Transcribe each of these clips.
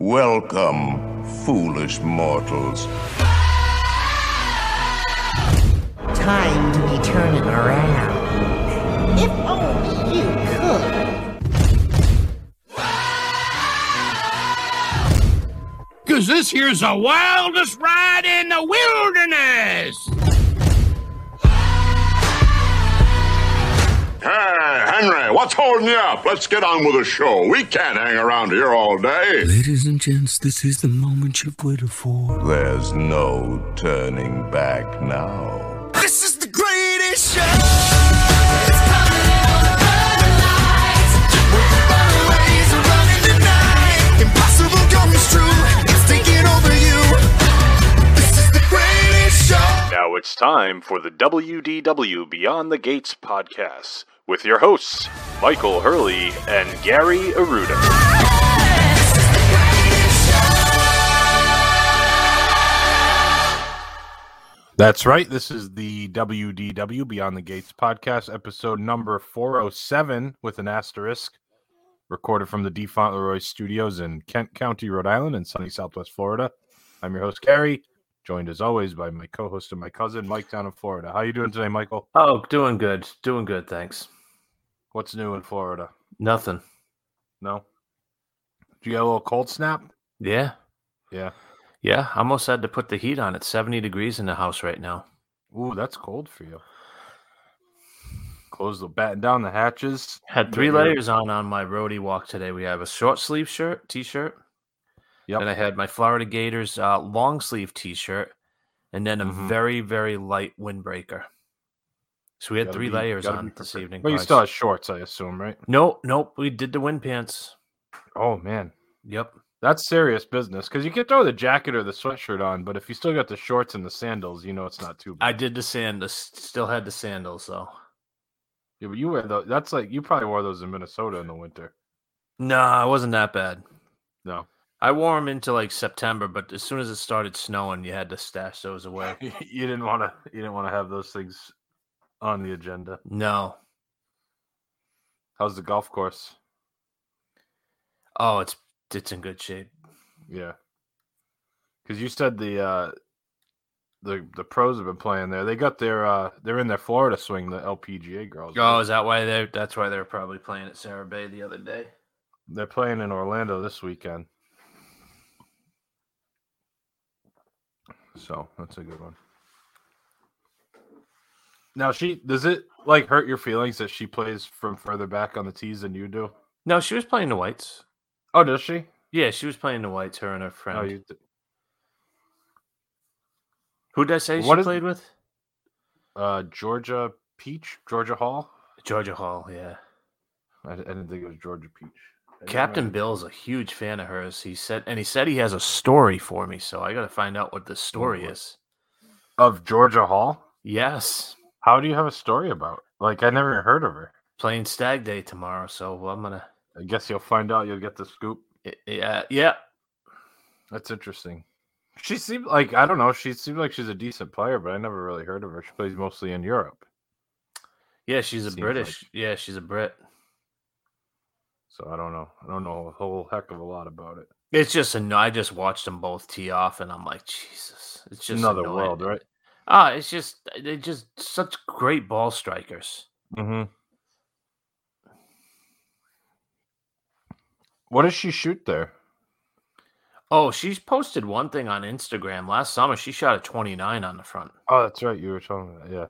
Welcome, foolish mortals. Time to be turning around. If only you could. Cause this here's the wildest ride in the wilderness! Hey, Henry, what's holding you up? Let's get on with the show. We can't hang around here all day. Ladies and gents, this is the moment you've waited for. There's no turning back now. This is the greatest show! It's coming on the burning lights. With the runaways are running tonight. Impossible comes true. It's taking over you. This is the greatest show. Now it's time for the WDW Beyond the Gates podcast with your hosts, Michael Hurley and Gary Aruda. That's right. This is the WDW Beyond the Gates podcast, episode number 407 with an asterisk, recorded from the D. Fauntleroy Studios in Kent County, Rhode Island, and sunny Southwest Florida. I'm your host, Gary, joined as always by my co-host and my cousin, Mike, down in Florida. How you doing today, Michael? Oh, doing good. Doing good, thanks. What's new in Florida? Nothing. No? Did you get a little cold snap? Yeah. Yeah. Yeah, I almost had to put the heat on. It's 70 degrees in the house right now. Ooh, that's cold for you. Batten down the hatches. Had 3 layers on my roadie walk today. We have a short sleeve t-shirt. Yep. And I had my Florida Gators long sleeve t-shirt. And then a very, very light windbreaker. So we had 3 layers on this evening. Well, you still have shorts, I assume, right? Nope. We did the wind pants. Oh, man. Yep. That's serious business, because you can throw the jacket or the sweatshirt on, but if you still got the shorts and the sandals, you know it's not too bad. I did the sandals. Still had the sandals, though. Yeah, but you wear those. That's like, you probably wore those in Minnesota in the winter. Nah, it wasn't that bad. No. I wore them into like September, but as soon as it started snowing, you had to stash those away. You didn't want to have those things on the agenda. No. How's the golf course? Oh, it's in good shape. Yeah. Because you said the pros have been playing there. They got they're in their Florida swing, the LPGA girls. Oh, is that why that's why they're probably playing at Sarah Bay the other day? They're playing in Orlando this weekend. So that's a good one. Now, does it like hurt your feelings that she plays from further back on the tees than you do? No, she was playing the whites. Oh, does she? Yeah, she was playing the whites, her and her friend. Oh, who did I say she played with? Georgia Hall? Georgia Hall, yeah. I didn't think it was Georgia Peach. Captain Bill's a huge fan of hers. He said he has a story for me, so I got to find out what the story is. Of Georgia Hall? Yes. How do you have a story about? Like, I never heard of her. Playing Stag Day tomorrow, so I'm gonna. I guess you'll find out. You'll get the scoop. Yeah. That's interesting. She seemed like, I don't know. She seemed like she's a decent player, but I never really heard of her. She plays mostly in Europe. Yeah, she's a British. Yeah, she's a Brit. So I don't know. I don't know a whole heck of a lot about it. It's just I just watched them both tee off, and I'm like, Jesus, it's just another annoying. world, right? They're just such great ball strikers. Mm-hmm. What does she shoot there? Oh, she's posted one thing on Instagram. Last summer, she shot a 29 on the front. Oh, that's right. You were telling me that. Yeah.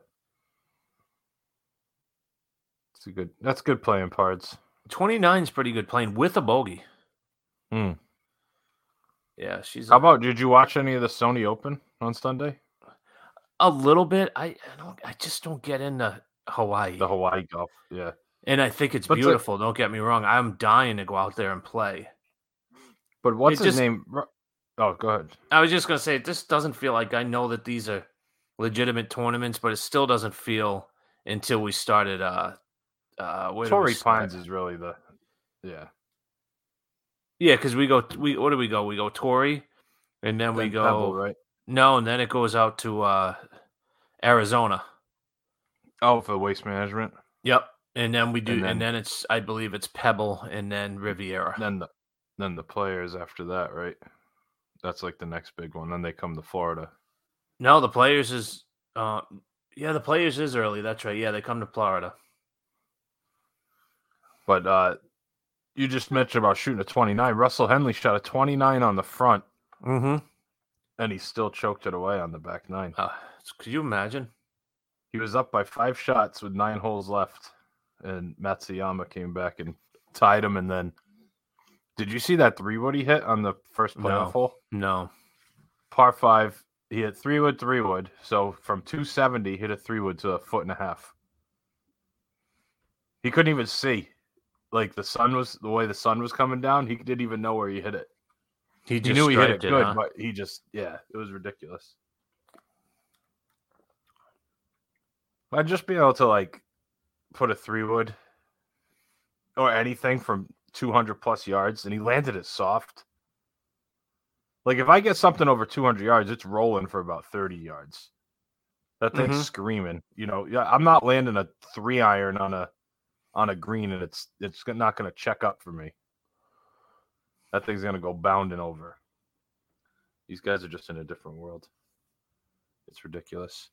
That's good playing parts. 29 is pretty good playing with a bogey. Hmm. Yeah, How about, did you watch any of the Sony Open on Sunday? A little bit. I just don't get into Hawaii. The Hawaii golf, yeah. And I think it's beautiful. Don't get me wrong. I'm dying to go out there and play. But what's his name? Oh, go ahead. I was just going to say, this doesn't feel like, I know that these are legitimate tournaments, but it still doesn't feel until we started. Torrey Pines is really yeah. Yeah, because what do we go? We go Torrey, and then we go Pebble, right? No, and then it goes out to Arizona. Oh, for Waste Management. Yep. And then we do, and then it's, I believe it's Pebble and then Riviera. Then Then the Players after that, right? That's like the next big one. Then they come to Florida. No, the Players is the Players is early. That's right. Yeah, they come to Florida. But you just mentioned about shooting a 29. Russell Henley shot a 29 on the front. Mm-hmm. And he still choked it away on the back 9. Could you imagine? He was up by 5 shots with 9 holes left. And Matsuyama came back and tied him. And then, did you see that 3-wood he hit on the first playoff hole? No. Par 5. He hit 3-wood. So from 270, he hit a 3-wood to 1.5 feet. He couldn't even see. Like the way the sun was coming down, he didn't even know where he hit it. He knew he hit it good, but he just, it was ridiculous. I'd just be able to like put a 3-wood or anything from 200 plus yards, and he landed it soft. Like if I get something over 200 yards, it's rolling for about 30 yards. That thing's screaming. You know, I'm not landing a 3-iron on a green, and it's not going to check up for me. That thing's going to go bounding over. These guys are just in a different world. It's ridiculous.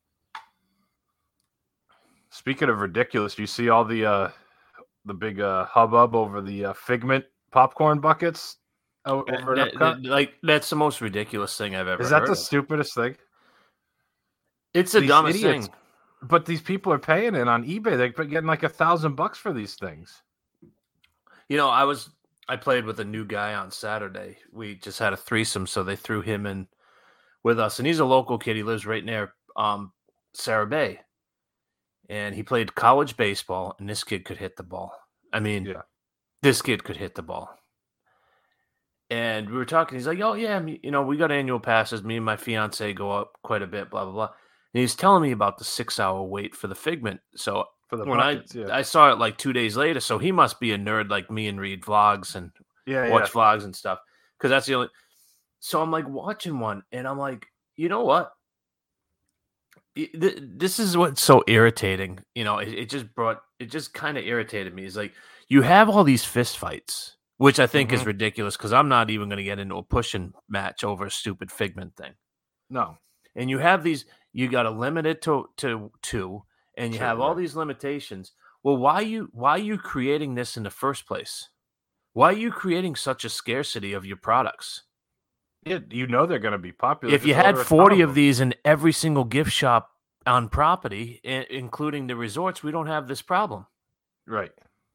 Speaking of ridiculous, do you see all the big hubbub over the Figment popcorn buckets over at Epcot? Like that's the most ridiculous thing I've ever heard. Is that the stupidest thing? It's the dumbest thing. But these people are paying it on eBay. They're getting like $1,000 for these things. You know, I played with a new guy on Saturday. We just had a threesome, so they threw him in with us. And he's a local kid. He lives right near Sarah Bay. And he played college baseball, and this kid could hit the ball. I mean, this kid could hit the ball. And we were talking. He's like, oh, yeah, we got annual passes. Me and my fiance go up quite a bit, blah, blah, blah. And he's telling me about the 6-hour wait for the Figment. So when buckets, I saw it like 2 days later, so he must be a nerd like me and read vlogs and watch vlogs and stuff. Because that's the only. So I'm like watching one, and I'm like, you know what? This is what's so irritating. You know, it just kind of irritated me. It's like you have all these fist fights, which I think is ridiculous because I'm not even going to get into a pushing match over a stupid Figment thing. No. And you have these, you got to limit it to 2, and you have all these limitations. Well, why are you creating this in the first place? Why are you creating such a scarcity of your products? Yeah, you know they're going to be popular. If you had 40 of these in every single gift shop on property, including the resorts, we don't have this problem. Right.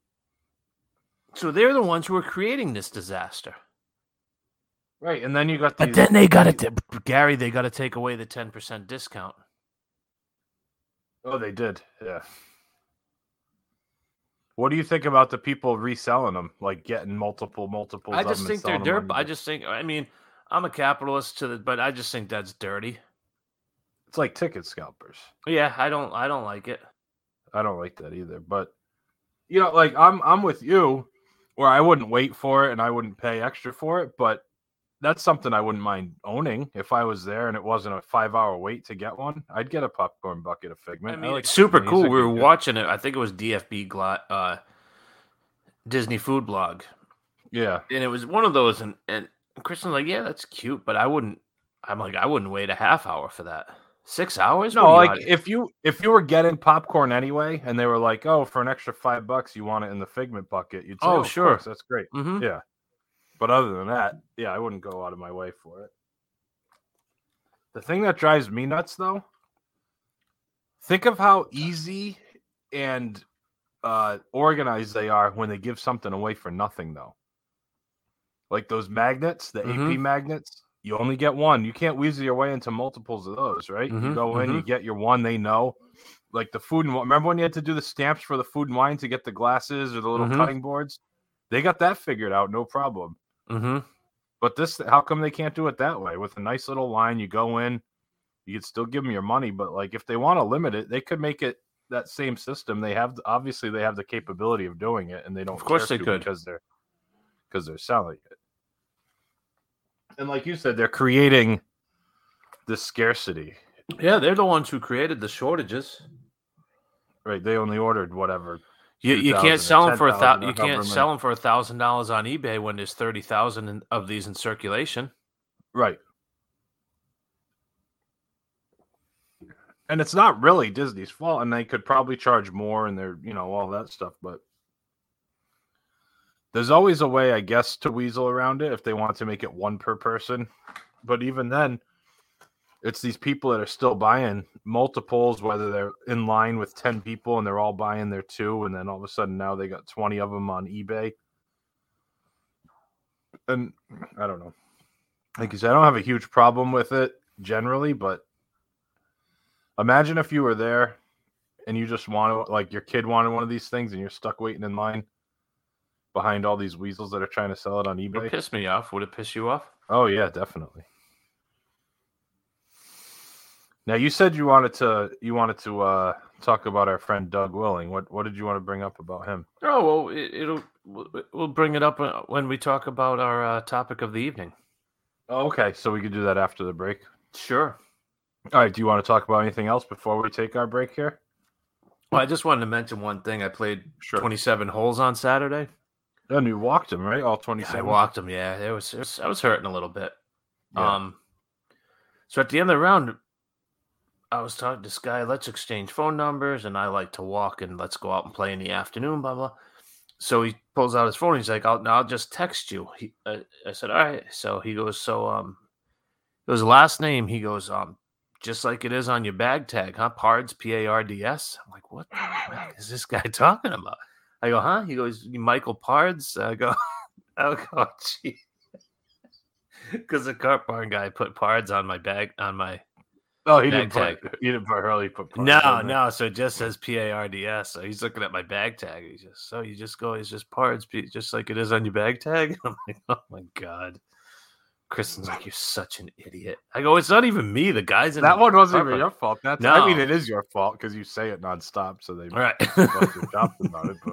So they're the ones who are creating this disaster. Right, and then you got But then they got to, Gary, they got to take away the 10% discount. Oh, they did, yeah. What do you think about the people reselling them, like getting multiples? I just think they're dirt. I mean, I'm a capitalist but I just think that's dirty. It's like ticket scalpers. Yeah, I don't like it. I don't like that either. But you know, like I'm with you, where I wouldn't wait for it and I wouldn't pay extra for it, but that's something I wouldn't mind owning if I was there and it wasn't a 5-hour wait to get one. I'd get a popcorn bucket of Figment. I mean, it's super cool. We were watching it. I think it was DFB Disney Food Blog. Yeah, and it was one of those, and Kristen's like, "Yeah, that's cute," but I wouldn't wait a half hour for that. 6 hours? No, like if you were getting popcorn anyway, and they were like, "Oh, for an extra $5, you want it in the Figment bucket," you'd say, "Oh, sure, course, that's great." Mm-hmm. Yeah. But other than that, yeah, I wouldn't go out of my way for it. The thing that drives me nuts, though, think of how easy and organized they are when they give something away for nothing, though. Like those magnets, the AP magnets, you only get one. You can't weasel your way into multiples of those, right? You go in, you get your one, they know. Like the food and wine. Remember when you had to do the stamps for the food and wine to get the glasses or the little cutting boards? They got that figured out, no problem. But how come they can't do it that way? With a nice little line, you go in, you could still give them your money, but like if they want to limit it, they could make it that same system. They have the capability of doing it, and they don't. Of course they could, because they're selling it. And like you said, they're creating this scarcity. Yeah, they're the ones who created the shortages. Right? They only ordered whatever. You can't sell them for $10,000 you can't sell them for $1,000 on eBay when there's 30,000 of these in circulation. Right. And it's not really Disney's fault, and they could probably charge more and they're, all that stuff, but there's always a way, I guess, to weasel around it if they want to make it one per person. But even then, it's these people that are still buying multiples, whether they're in line with 10 people and they're all buying their 2, and then all of a sudden now they got 20 of them on eBay. And I don't know. Like you said, I don't have a huge problem with it generally, but imagine if you were there and you just wanted, like your kid wanted one of these things and you're stuck waiting in line behind all these weasels that are trying to sell it on eBay. Would it piss me off? Would it piss you off? Oh, yeah, definitely. Now, you said you wanted to talk about our friend Doug Willing. What did you want to bring up about him? Oh, well, we'll bring it up when we talk about our topic of the evening. Oh, okay, so we could do that after the break. Sure. All right, do you want to talk about anything else before we take our break here? Well, I just wanted to mention one thing. I played 27 holes on Saturday. And you walked them, right? All 27? I walked them, yeah. I was hurting a little bit. Yeah. So at the end of the round, I was talking to this guy, let's exchange phone numbers, and I like to walk, and let's go out and play in the afternoon, blah, blah. So he pulls out his phone, he's like, I'll just text you. I said, all right. So he goes, it was last name, he goes, just like it is on your bag tag, huh? Pards, P-A-R-D-S. I'm like, what the heck is this guy talking about? I go, huh? He goes, Michael Pards? I go, gee. Because the Cart Barn guy put Pards on my bag, on my he bag didn't tag. You didn't put Hurley put Pards. No, so it just says P-A-R-D-S. So he's looking at my bag tag. It's just Pards, just like it is on your bag tag. I'm like, oh my God. Kristen's like, you're such an idiot. I go, it's not even me. The guys in that one wasn't even your fault. No. I mean, it is your fault because you say it nonstop, so they right. must have talked about it.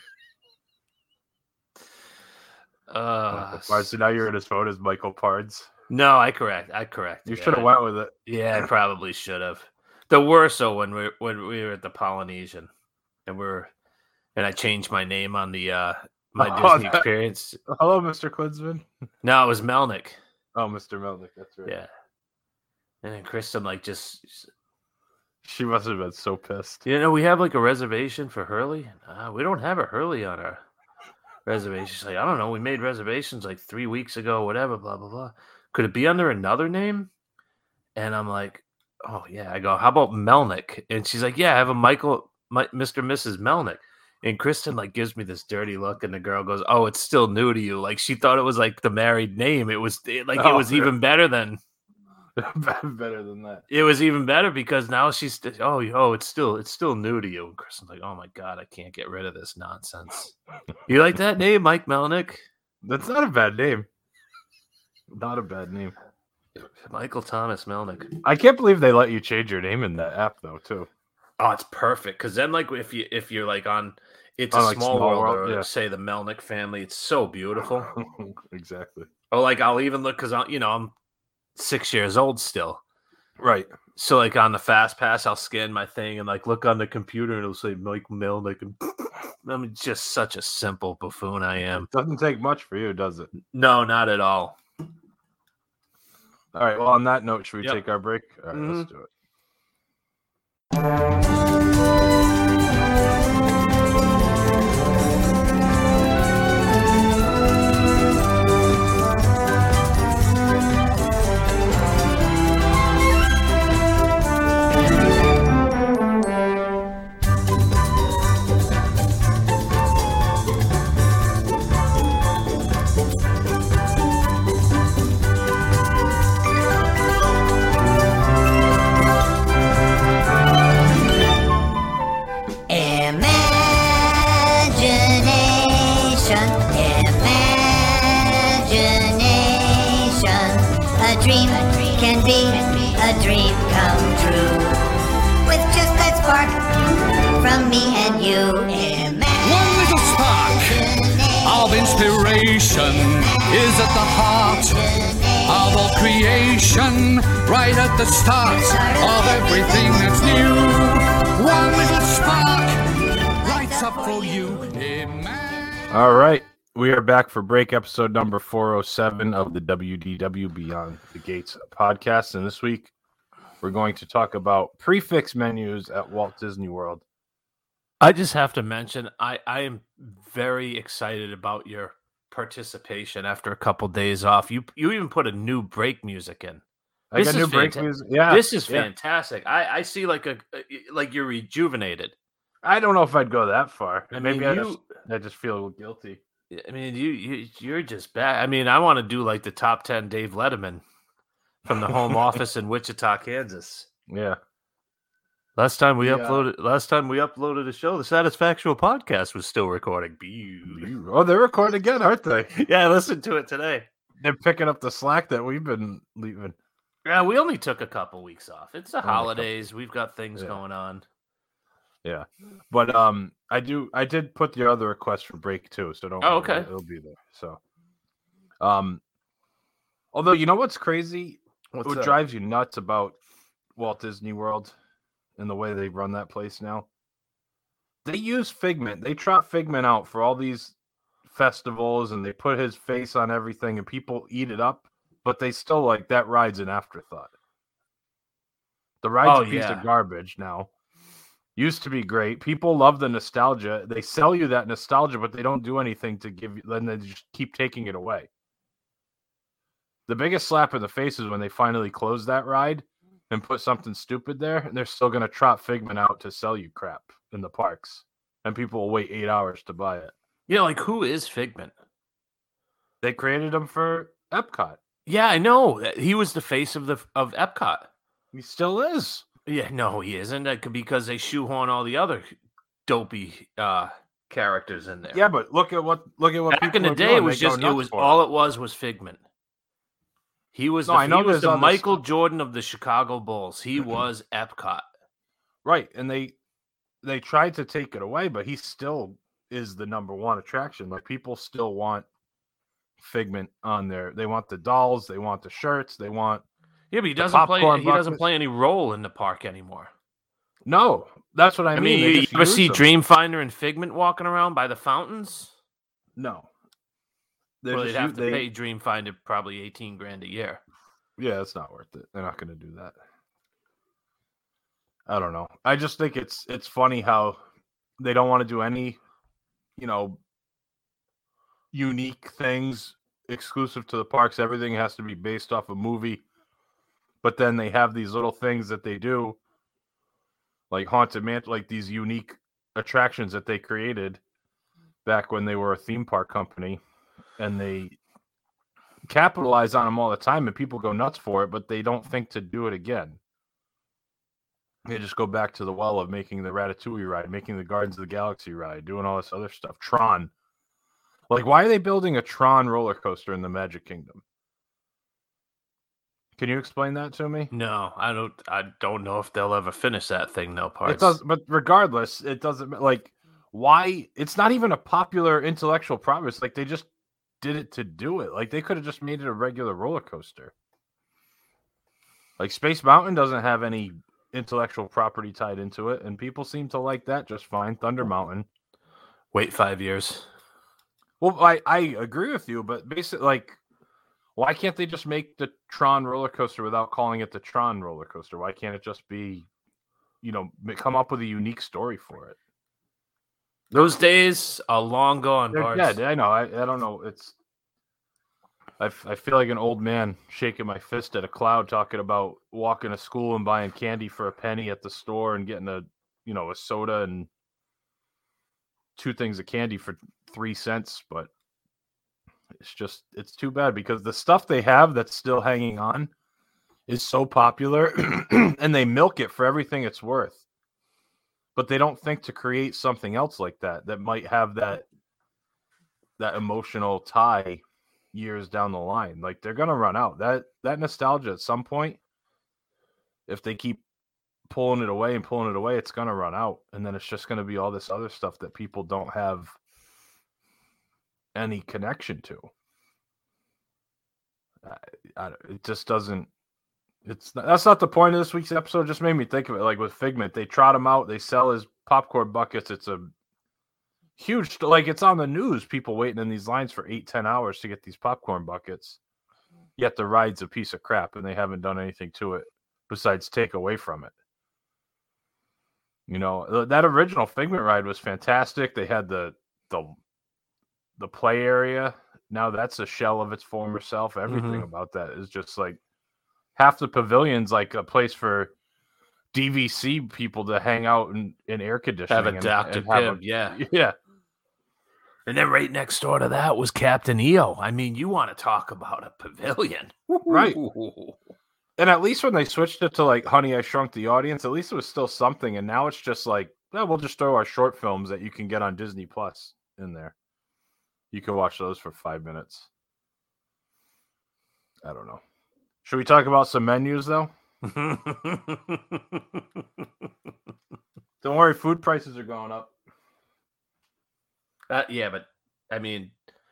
But so now you're in his phone as Michael Pards. No, I correct. You should have went with it. Yeah, I probably should have. The worst so when we were at the Polynesian, and I changed my name on the my Disney experience. Hello, Mr. Klinsman. No, it was Melnick. Oh, Mr. Melnick, that's right. Yeah. And then Kristen she must have been so pissed. We have like a reservation for Hurley. We don't have a Hurley on our reservation. She's like, I don't know. We made reservations like 3 weeks ago, whatever, blah, blah, blah. Could it be under another name? And I'm like, oh, yeah. I go, how about Melnick? And she's like, yeah, I have a Mr. and Mrs. Melnick. And Kristen like gives me this dirty look, and the girl goes, "Oh, it's still new to you." Like she thought it was like the married name. It was it was even better than that. It was even better because now she's it's still new to you. And Kristen's like, "Oh my God, I can't get rid of this nonsense." You like that name, Mike Melnick? That's not a bad name. Not a bad name. Michael Thomas Melnick. I can't believe they let you change your name in that app though, too. Oh, it's perfect because then, like, if you're like on, it's a small world, or say the Melnick family, it's so beautiful. Exactly. Or like, I'll even look because I'm 6 years old still, right? So like on the Fast Pass, I'll scan my thing and like look on the computer and it'll say Mike Melnick, and I'm just such a simple buffoon I am. It doesn't take much for you, does it? No, not at all. All right. Well, on that note, should we take our break? All right, let's do it. Can be a dream come true with just that spark from me and you. One little spark of inspiration is at the heart of all creation, right at the start of everything that's new. One little spark, right what's up for you. Hey, man. All right. We are back for break episode number 407 of the WDW Beyond the Gates podcast. And this week, we're going to talk about prefix menus at Walt Disney World. I just have to mention, I am very excited about your participation after a couple days off. You even put a new break music in. I got new break music. Yeah, this is fantastic. I see like you're rejuvenated. I don't know if I'd go that far. Maybe I just feel guilty. I mean, you're just bad. I mean, I want to do like the top 10 Dave Letterman from the home office in Wichita, Kansas. Yeah. Last time we uploaded a show, the Satisfactual podcast was still recording. Oh, they're recording again, aren't they? Yeah, I listened to it today. They're picking up the slack that we've been leaving. Yeah, we only took a couple weeks off. It's the holidays. We've got things going on. Yeah, but I did put the other request for break too, so don't. Oh, okay. It'll be there. So, although you know what's crazy, what drives you nuts about Walt Disney World and the way they run that place now? They use Figment. They trot Figment out for all these festivals, and they put his face on everything, and people eat it up. But they still like that ride's an afterthought. The ride's a piece of garbage now. Used to be great. People love the nostalgia. They sell you that nostalgia, but they don't do anything to give you. Then they just keep taking it away. The biggest slap in the face is when they finally close that ride and put something stupid there, and they're still going to trot Figment out to sell you crap in the parks, and people will wait 8 hours to buy it. Yeah, like who is Figment? They created him for Epcot. Yeah, I know. He was the face of Epcot. He still is. Yeah, no, he isn't. Because they shoehorn all the other dopey characters in there. Yeah, but look at what back in the day it was Figment. He was the Michael Jordan of the Chicago Bulls. He was Epcot. Right, and they tried to take it away, but he still is the number one attraction. Like people still want Figment on there. They want the dolls, they want the shirts, they want but he doesn't play any role in the park anymore. No, that's what I mean. You ever see Dreamfinder and Figment walking around by the fountains? No. Well, they'd have to pay Dreamfinder probably $18,000 a year. Yeah, it's not worth it. They're not going to do that. I don't know. I just think it's funny how they don't want to do any, unique things exclusive to the parks. Everything has to be based off a movie. But then they have these little things that they do, like Haunted Mansion, like these unique attractions that they created back when they were a theme park company, and they capitalize on them all the time, and people go nuts for it, but they don't think to do it again. They just go back to the well of making the Ratatouille ride, making the Guardians of the Galaxy ride, doing all this other stuff. Tron. Like, why are they building a Tron roller coaster in the Magic Kingdom? Can you explain that to me? No, I don't know if they'll ever finish that thing. No parts. It does, but regardless, it doesn't like why. It's not even a popular intellectual property. Like they just did it to do it. Like they could have just made it a regular roller coaster. Like Space Mountain doesn't have any intellectual property tied into it, and people seem to like that just fine. Thunder Mountain. Wait 5 years. Well, I agree with you, but basically, like. Why can't they just make the Tron roller coaster without calling it the Tron roller coaster? Why can't it just be, come up with a unique story for it? Those days are long gone, They're dead. I know. I don't know. I feel like an old man shaking my fist at a cloud talking about walking to school and buying candy for a penny at the store and getting a soda and 2 things of candy for 3 cents, but it's too bad because the stuff they have that's still hanging on is so popular and they milk it for everything it's worth. But they don't think to create something else like that might have that emotional tie years down the line. Like they're going to run out. That nostalgia at some point, if they keep pulling it away, it's going to run out. And then it's just going to be all this other stuff that people don't have any connection to. It just doesn't. That's not the point of this week's episode. It just made me think of it. Like with Figment, they trot him out, they sell his popcorn buckets. It's a huge. Like it's on the news. People waiting in these lines for 8-10 hours to get these popcorn buckets. Yet the ride's a piece of crap, and they haven't done anything to it besides take away from it. You know, that original Figment ride was fantastic. They had the play area. Now that's a shell of its former self. Everything about that is just like half the pavilion's like a place for DVC people to hang out in air conditioning. Have a Dr. Pibb, yeah. Yeah. And then right next door to that was Captain EO. I mean, you want to talk about a pavilion. Right. And at least when they switched it to like Honey, I Shrunk the Audience, at least it was still something. And now it's just like, well, we'll just throw our short films that you can get on Disney Plus in there. You can watch those for 5 minutes. I don't know. Should we talk about some menus, though? Don't worry, food prices are going up. Yeah, but I mean,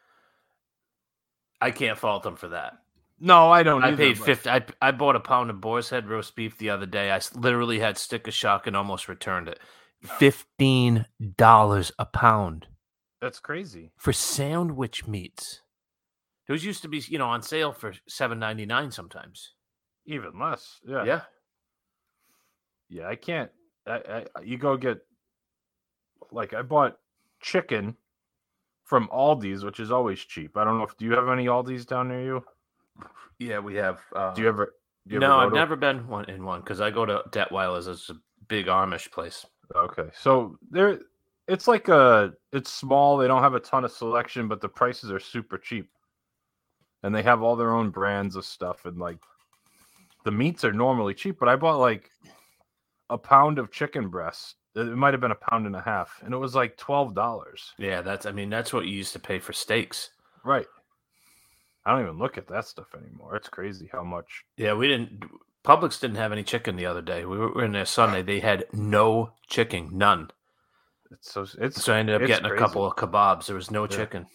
I can't fault them for that. No, I don't. I either, paid but... 50. I bought a pound of boar's head roast beef the other day. I literally had sticker shock and almost returned it. $15 a pound. That's crazy for sandwich meats. Those used to be, on sale for $7.99 sometimes. Even less. Yeah. Yeah. Yeah, I can't. You go get, like, I bought chicken from Aldi's, which is always cheap. I don't know if, do you have any Aldi's down near you? Yeah, we have. Do you ever? No, I've never been in one because I go to Detweiler's. It's a big Amish place. Okay, so it's like it's small. They don't have a ton of selection, but the prices are super cheap, and they have all their own brands of stuff. And like, the meats are normally cheap, but I bought like a pound of chicken breast. It might have been a pound and a half, and it was like $12. Yeah, that's what you used to pay for steaks. Right. I don't even look at that stuff anymore. It's crazy how much. Yeah, Publix didn't have any chicken the other day. We were in there Sunday. They had no chicken, none. So I ended up getting a couple of kebabs. There was no chicken.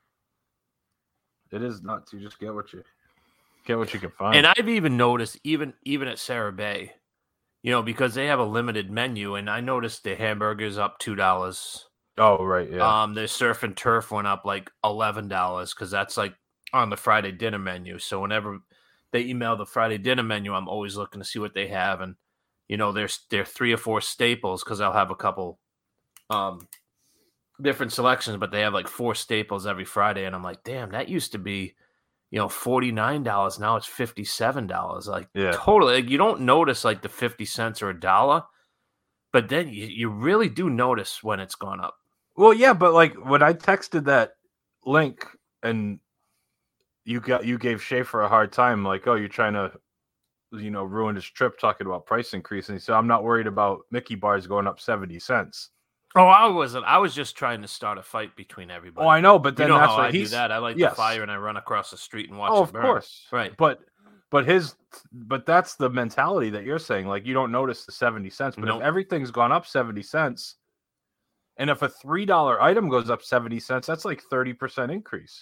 It is nuts. You just get what you can find. And I've even noticed, even at Sarah Bay, because they have a limited menu, and I noticed the hamburgers up $2. Oh, right, yeah. The surf and turf went up like $11 because that's like on the Friday dinner menu. So whenever they email the Friday dinner menu, I'm always looking to see what they have. And, there's 3 or 4 staples because I'll have a couple different selections, but they have like 4 staples every Friday. And I'm like, damn, that used to be, $49. Now it's $57. Like, yeah, totally. Like, you don't notice like the 50 cents or $1, but then you really do notice when it's gone up. Well, yeah, but like when I texted that link and you gave Schaefer a hard time, like, oh, you're trying to, ruin his trip talking about price increase. And he said, I'm not worried about Mickey bars going up 70 cents. Oh, I wasn't. I was just trying to start a fight between everybody. Oh, I know, but then that's how what I do that. I light the fire and I run across the street and watch it burn. Of course. Right. But that's the mentality that you're saying. Like, you don't notice the 70 cents, but if everything's gone up 70 cents, and if a $3 item goes up 70 cents, that's like 30% increase.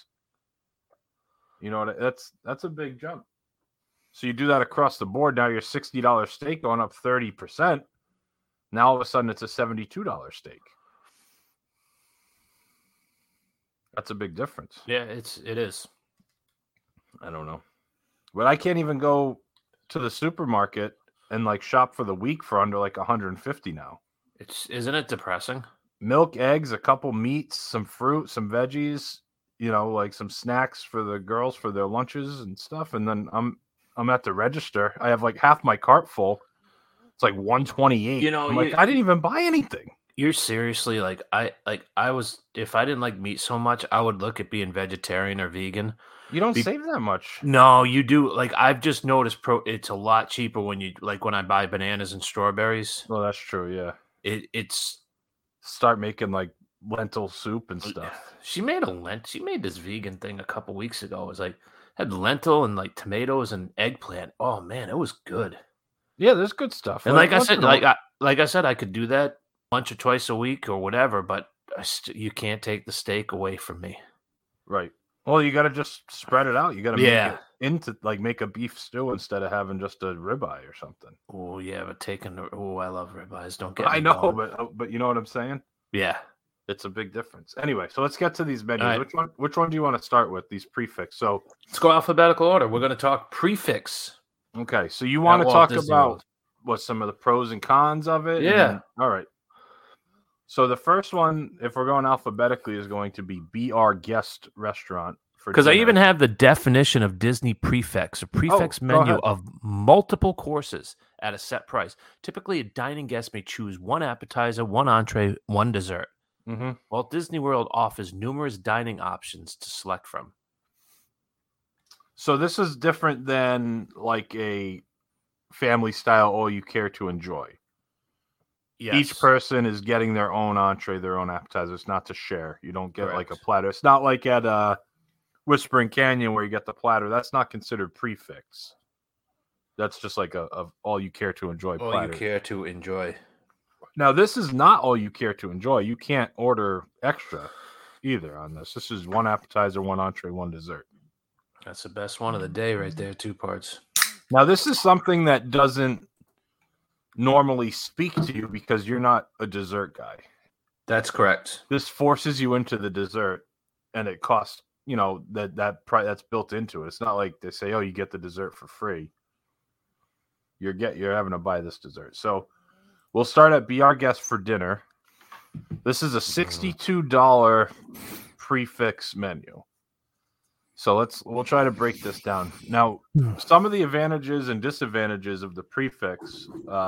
That's a big jump. So you do that across the board. Now your $60 steak going up 30%. Now all of a sudden it's a $72 steak. That's a big difference. Yeah, it is. I don't know. But I can't even go to the supermarket and like shop for the week for under like $150 now. Isn't it depressing? Milk, eggs, a couple meats, some fruit, some veggies, like some snacks for the girls for their lunches and stuff. And then I'm at the register. I have like half my cart full. It's like $128. I'm like, I didn't even buy anything. You're seriously like, I was, if I didn't like meat so much, I would look at being vegetarian or vegan. You don't save that much. No, you do. Like, I've just noticed it's a lot cheaper when I buy bananas and strawberries. Well, that's true. Yeah. It's start making like lentil soup and stuff. She made this vegan thing a couple weeks ago. It was like, had lentil and like tomatoes and eggplant. Oh man, it was good. Yeah, there's good stuff. And like I said, I could do that once or twice a week or whatever, but you can't take the steak away from me. Right. Well, you got to just spread it out. You got to make a beef stew instead of having just a ribeye or something. Oh yeah, but I love ribeyes. Don't get. I know, but you know what I'm saying? Yeah. It's a big difference. Anyway, so let's get to these menus. All right. Which one do you want to start with? These prefix. So Let's go alphabetical order. We're going to talk prefix. okay, so you want to Walt talk Disney about World. what some of the pros and cons of it? Yeah. All right. So the first one, if we're going alphabetically, is going to be Be Our Guest Restaurant. Because I even have the definition of Disney prefix, a prefix go menu ahead. of multiple courses at a set price. Typically, a dining guest may choose one appetizer, one entree, one dessert. Mm-hmm. Walt Disney World offers numerous dining options to select from. So this is different than like a family style all you care to enjoy. Yes. Each person is getting their own entree, their own appetizer. It's not to share. You don't get like a Correct. platter. It's not like at Whispering Canyon where you get the platter. That's not considered prefix. That's just like a all you care to enjoy all platter. you care to enjoy. Now, this is not all you care to enjoy. You can't order extra either on this. This is one appetizer, one entree, one dessert. That's the best one of the day right there, 2 parts. Now, this is something that doesn't normally speak to you because you're not a dessert guy. That's correct. This forces you into the dessert, and it costs, that price that's built into it. It's not like they say, oh, you get the dessert for free. You're having to buy this dessert. So we'll start at Be Our Guest for dinner. This is a $62 prefix menu. So we'll try to break this down. Now, some of the advantages and disadvantages of the prefix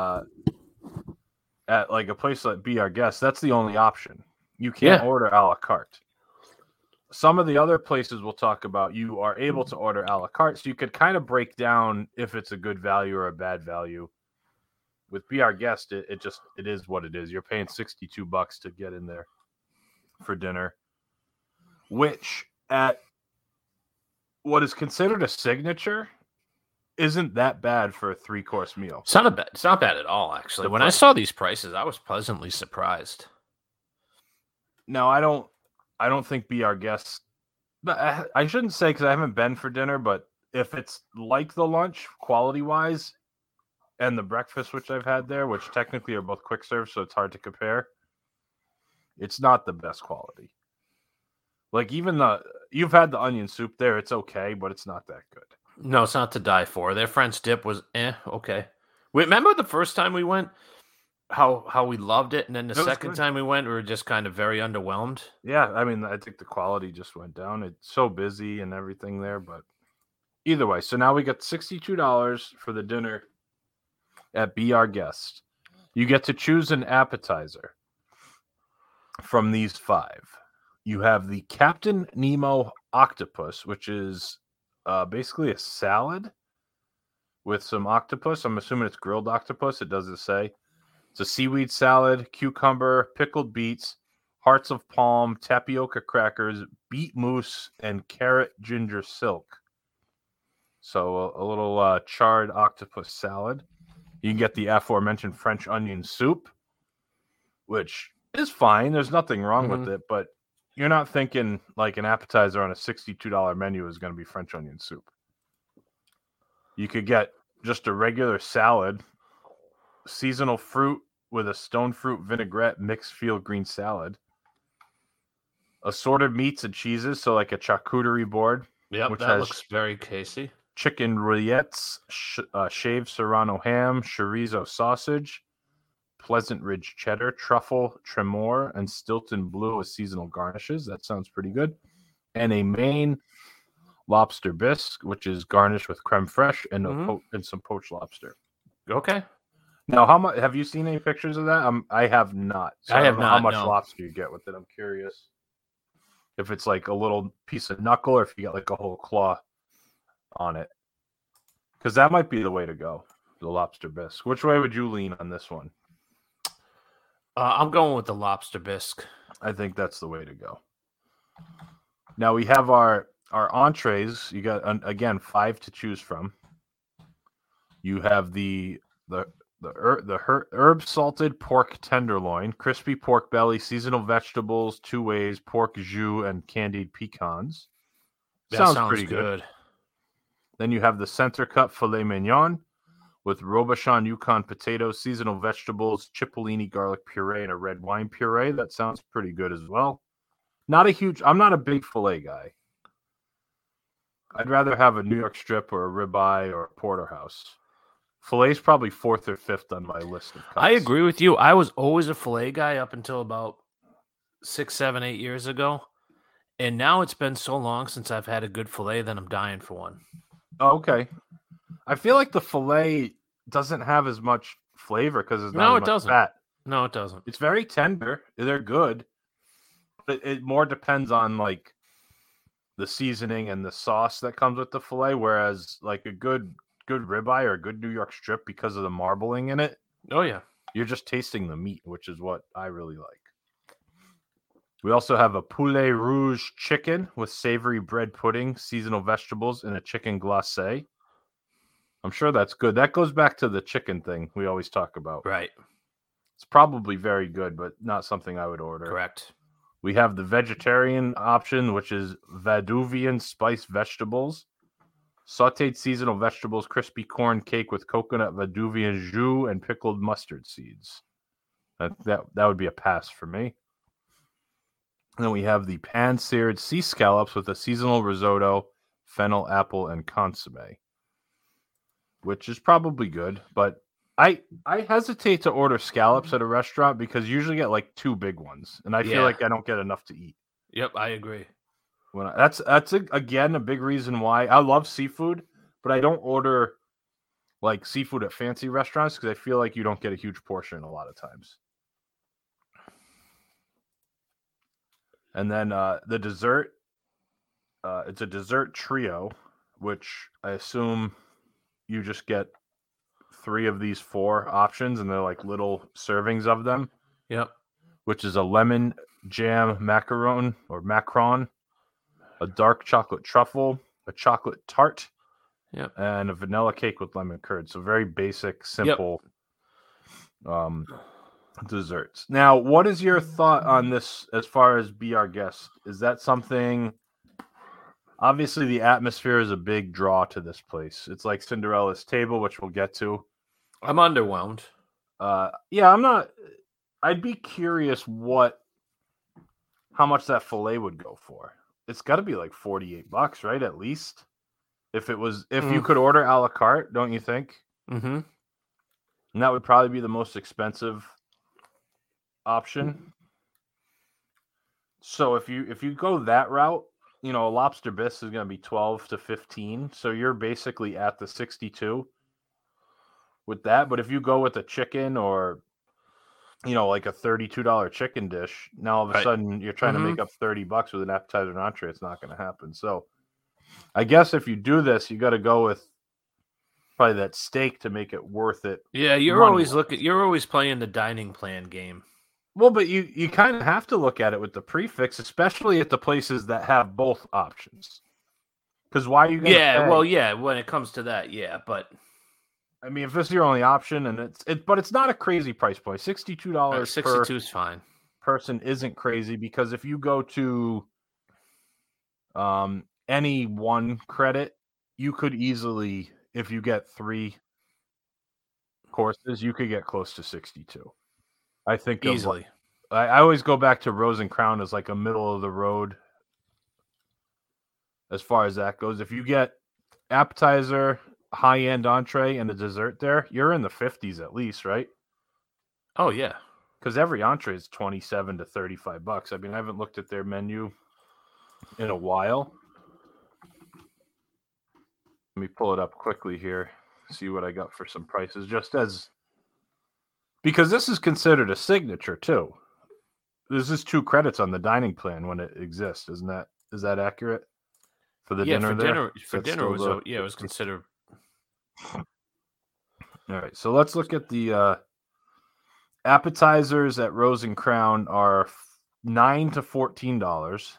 at like a place like Be Our Guest, that's the only option. You can't order a la carte. Some of the other places we'll talk about, you are able to order a la carte, so you could kind of break down if it's a good value or a bad value. With Be Our Guest, it is what it is. You're paying $62 to get in there for dinner, which at what is considered a signature isn't that bad for a 3-course meal. It's not bad at all, actually. When I saw these prices, I was pleasantly surprised. No, I don't think Be Our Guest. But I shouldn't say because I haven't been for dinner, but if it's like the lunch quality wise and the breakfast, which I've had there, which technically are both quick serve, so it's hard to compare, it's not the best quality. Like even you've had the onion soup there, it's okay, but it's not that good. No, it's not to die for. Their French dip was okay. Remember the first time we went, how we loved it, and then the second time we went, we were just kind of very underwhelmed. Yeah, I mean, I think the quality just went down. It's so busy and everything there, but either way. So now we got $62 for the dinner at Be Our Guest. You get to choose an appetizer from these 5. You have the Captain Nemo Octopus, which is basically a salad with some octopus. I'm assuming it's grilled octopus. It doesn't say. It's a seaweed salad, cucumber, pickled beets, hearts of palm, tapioca crackers, beet mousse, and carrot ginger silk. So a little charred octopus salad. You can get the aforementioned French onion soup, which is fine. There's nothing wrong with it, but you're not thinking like an appetizer on a $62 menu is going to be French onion soup. You could get just a regular salad, seasonal fruit with a stone fruit vinaigrette mixed field green salad, assorted meats and cheeses, so like a charcuterie board. Yep, which that has looks very tasty. chicken rillettes, shaved serrano ham, chorizo sausage, Pleasant Ridge cheddar, truffle, tremor, and Stilton blue as seasonal garnishes. That sounds pretty good. And a Maine lobster bisque, which is garnished with creme fraiche and and some poached lobster. Okay. Now, how much have you seen any pictures of that? I have not. So I have don't know not. How much no. lobster you get with it? I'm curious. If it's like a little piece of knuckle, or if you get like a whole claw on it, because that might be the way to go. The lobster bisque. Which way would you lean on this one? I'm going with the lobster bisque. I think that's the way to go. Now we have our entrees. You got again 5 to choose from. You have the herb salted pork tenderloin, crispy pork belly, seasonal vegetables, 2 ways, pork jus, and candied pecans. That Sounds sounds pretty good. Then you have the center cut filet mignon with Robuchon Yukon potatoes, seasonal vegetables, cipollini garlic puree, and a red wine puree. That sounds pretty good as well. I'm not a big filet guy. I'd rather have a New York strip or a ribeye or a porterhouse. Filet is probably 4th or 5th on my list of cuts. I agree with you. I was always a filet guy up until about 6, 7, 8 years ago. And now it's been so long since I've had a good filet that I'm dying for one. Oh, okay. I feel like the filet doesn't have as much flavor because it's not as much fat. No, it doesn't. It's very tender. They're good. But it more depends on like the seasoning and the sauce that comes with the filet, whereas like a good ribeye or a good New York strip, because of the marbling in it. Oh yeah, you're just tasting the meat, which is what I really like. We also have a poulet rouge chicken with savory bread pudding, seasonal vegetables, and a chicken glacé. I'm sure that's good. That goes back to the chicken thing we always talk about. Right. It's probably very good, but not something I would order. Correct. We have the vegetarian option, which is Vadouvian spiced vegetables, sautéed seasonal vegetables, crispy corn cake with coconut Vadouvian jus, and pickled mustard seeds. That would be a pass for me. And then we have the pan-seared sea scallops with a seasonal risotto, fennel, apple, and consomme, which is probably good, but I hesitate to order scallops at a restaurant because you usually get like 2 big ones, and I feel like I don't get enough to eat. Yep, I agree. That's again a big reason why I love seafood, but I don't order like seafood at fancy restaurants because I feel like you don't get a huge portion a lot of times. And then the dessert, it's a dessert trio, which I assume you just get 3 of these 4 options, and they're like little servings of them. Yep. Which is a lemon jam macaron, a dark chocolate truffle, a chocolate tart, and a vanilla cake with lemon curd. So very basic, simple desserts. Now, what is your thought on this as far as Be Our Guest? Is that something... Obviously, the atmosphere is a big draw to this place. It's like Cinderella's Table, which we'll get to. I'm underwhelmed. Yeah, I'm not... I'd be curious how much that filet would go for. It's got to be like $48, right? At least. If you could order a la carte, don't you think? Mm-hmm. And that would probably be the most expensive option. So if you go that route, a lobster bisque is going to be 12 to 15. So you're basically at the 62 with that. But if you go with a chicken or, like a $32 chicken dish, now all of a sudden you're trying to make up $30 with an appetizer and entree. It's not going to happen. So I guess if you do this, you got to go with probably that steak to make it worth it. Yeah, you're always playing the dining plan game. Well, but you kind of have to look at it with the prefix, especially at the places that have both options. Because why are you going to pay? When it comes to that, but I mean, if this is your only option, and but it's not a crazy price point. $62 62 is fine. Person isn't crazy, because if you go to any one credit, you could easily, if you get 3 courses, you could get close to 62. I think easily. I always go back to Rose and Crown as like a middle of the road as far as that goes. If you get appetizer, high-end entree, and a dessert there, you're in the 50s at least, right? Oh, yeah. Because every entree is $27 to $35. I mean, I haven't looked at their menu in a while. Let me pull it up quickly here, see what I got for some prices, because this is considered a signature too. This is 2 credits on the dining plan when it exists. Is that accurate? For the dinner there? For dinner, it was considered. All right, so let's look at the appetizers at Rose and Crown are $9 to $14.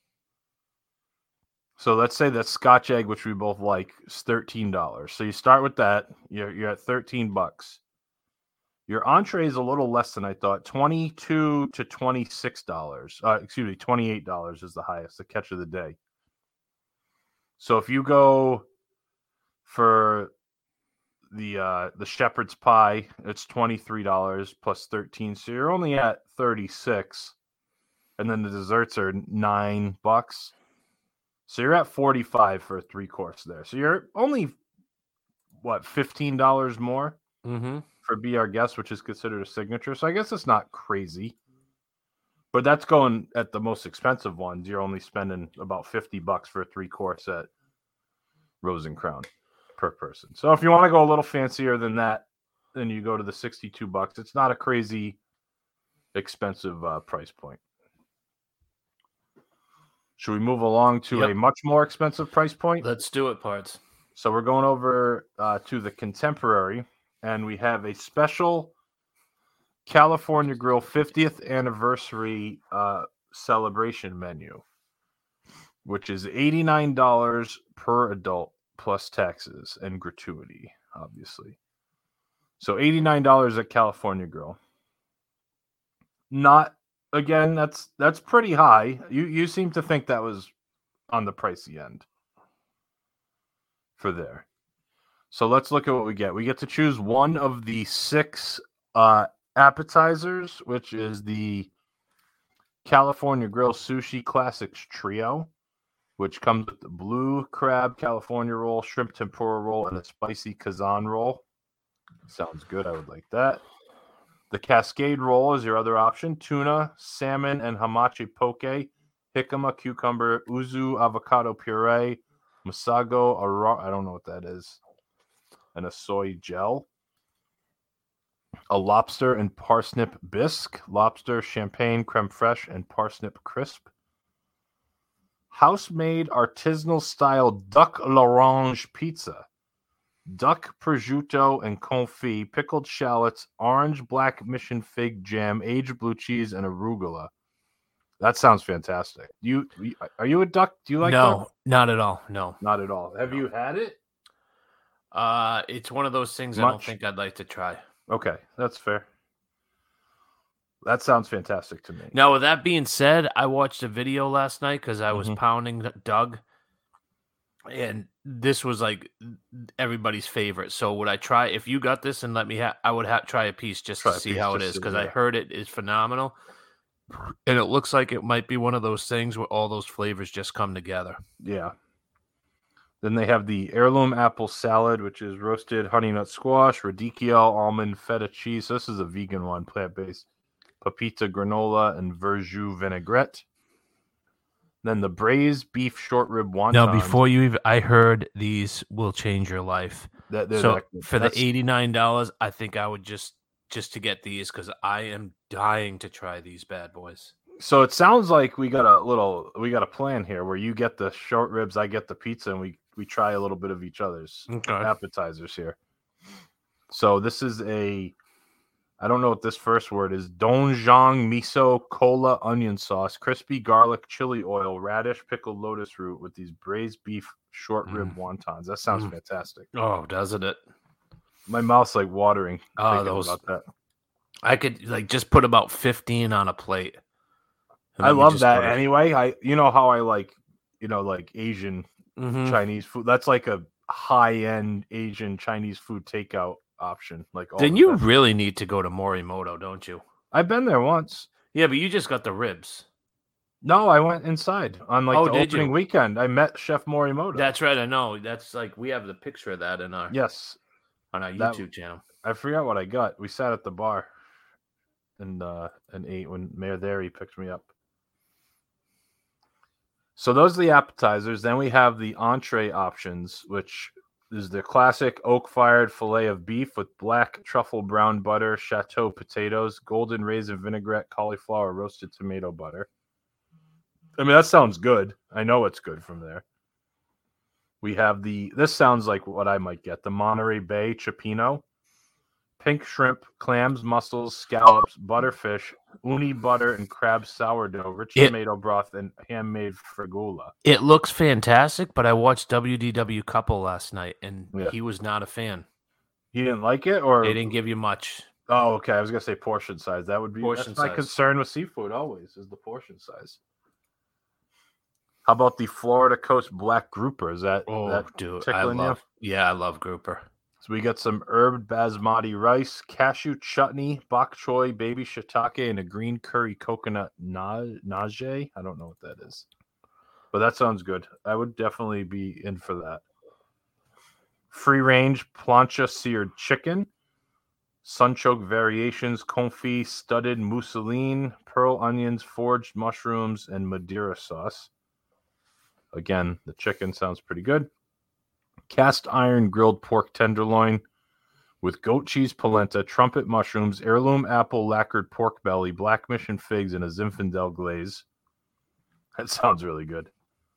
So let's say that Scotch egg, which we both like, is $13. So you start with that. You're at $13. Your entree is a little less than I thought, $22 to $26. Excuse me, $28 is the highest, the catch of the day. So if you go for the shepherd's pie, it's $23 plus 13, so you're only at 36. And then the desserts are $9. So you're at 45 for a 3-course there. So you're only $15 more for Be Our Guest, which is considered a signature. So I guess it's not crazy. But that's going at the most expensive ones. You're only spending about $50 for a 3-course at Rose and Crown per person. So if you want to go a little fancier than that, then you go to the $62. It's not a crazy expensive price point. Should we move along to a much more expensive price point? Let's do it, Parts. So we're going over to the Contemporary, and we have a special California Grill 50th anniversary celebration menu, which is $89 per adult plus taxes and gratuity, obviously. So $89 at California Grill. Not, again, that's pretty high. You seem to think that was on the pricey end for there. So let's look at what we get. We get to choose one of the 6 appetizers, which is the California Grill Sushi Classics Trio, which comes with the blue crab California roll, shrimp tempura roll, and a spicy Kazan roll. Sounds good. I would like that. The Cascade roll is your other option. Tuna, salmon, and hamachi poke, jicama, cucumber, uzu, avocado puree, masago, I don't know what that is, and a soy gel. A lobster and parsnip bisque, lobster, champagne, creme fraiche, and parsnip crisp. House-made artisanal style duck l'orange pizza. Duck prosciutto and confit, pickled shallots, orange black mission fig jam, aged blue cheese, and arugula. That sounds fantastic. Are you a duck? Do you like duck? No, not at all. No, not at all. Have you had it? It's one of those things I don't think I'd like to try. Okay, that's fair. That sounds fantastic to me. Now, with that being said, I watched a video last night because I was pounding Doug, and this was like everybody's favorite. So would I try, if you got this and let me I would try a piece just to see how it is, because I heard it is phenomenal. And it looks like it might be one of those things where all those flavors just come together. Yeah. Then they have the heirloom apple salad, which is roasted honey nut squash, radicchio, almond, feta cheese. So this is a vegan one, plant-based. Pepita granola and verjus vinaigrette. Then the braised beef short rib wonton. Now, before you even, I heard these will change your life. So for the $89, I think I would just to get these, because I am dying to try these bad boys. So it sounds like we got a plan here where you get the short ribs, I get the pizza, and we try a little bit of each other's appetizers here. So this is I don't know what this first word is. Doenjang miso cola onion sauce, crispy garlic, chili oil, radish, pickled lotus root with these braised beef short rib wontons. That sounds fantastic. Oh, doesn't it? My mouth's like watering. Those. About that. I could just put about 15 on a plate. I love that anyway. You know how I like Asian Chinese food. That's like a high-end Asian Chinese food takeout option. Then you really need to go to Morimoto, don't you? I've been there once. Yeah, but you just got the ribs. No, I went inside on the opening weekend. I met Chef Morimoto. That's right, I know. That's we have the picture of that in our on our YouTube channel. I forgot what I got. We sat at the bar and ate when Mayor there. He picked me up. So those are the appetizers. Then we have the entree options, which is the classic oak-fired fillet of beef with black truffle brown butter, chateau potatoes, golden raisin vinaigrette, cauliflower, roasted tomato butter. I mean, that sounds good. I know it's good from there. We have this sounds like what I might get, the Monterey Bay Cioppino, pink shrimp, clams, mussels, scallops, butterfish, uni butter, and crab sourdough, rich tomato broth, and handmade fregola. It looks fantastic, but I watched WDW Couple last night, and he was not a fan. He didn't like it, or they didn't give you much. Oh, okay. I was gonna say portion size. That would be that's my concern with seafood. Always is the portion size. How about the Florida Coast Black Grouper? Is that dude, I love grouper. So we got some herb basmati rice, cashew chutney, bok choy, baby shiitake, and a green curry coconut nage. I don't know what that is, but that sounds good. I would definitely be in for that. Free range plancha seared chicken, sunchoke variations, confit, studded mousseline, pearl onions, foraged mushrooms, and Madeira sauce. Again, the chicken sounds pretty good. Cast iron grilled pork tenderloin with goat cheese polenta, trumpet mushrooms, heirloom apple lacquered pork belly, black mission figs, and a Zinfandel glaze. That sounds really good.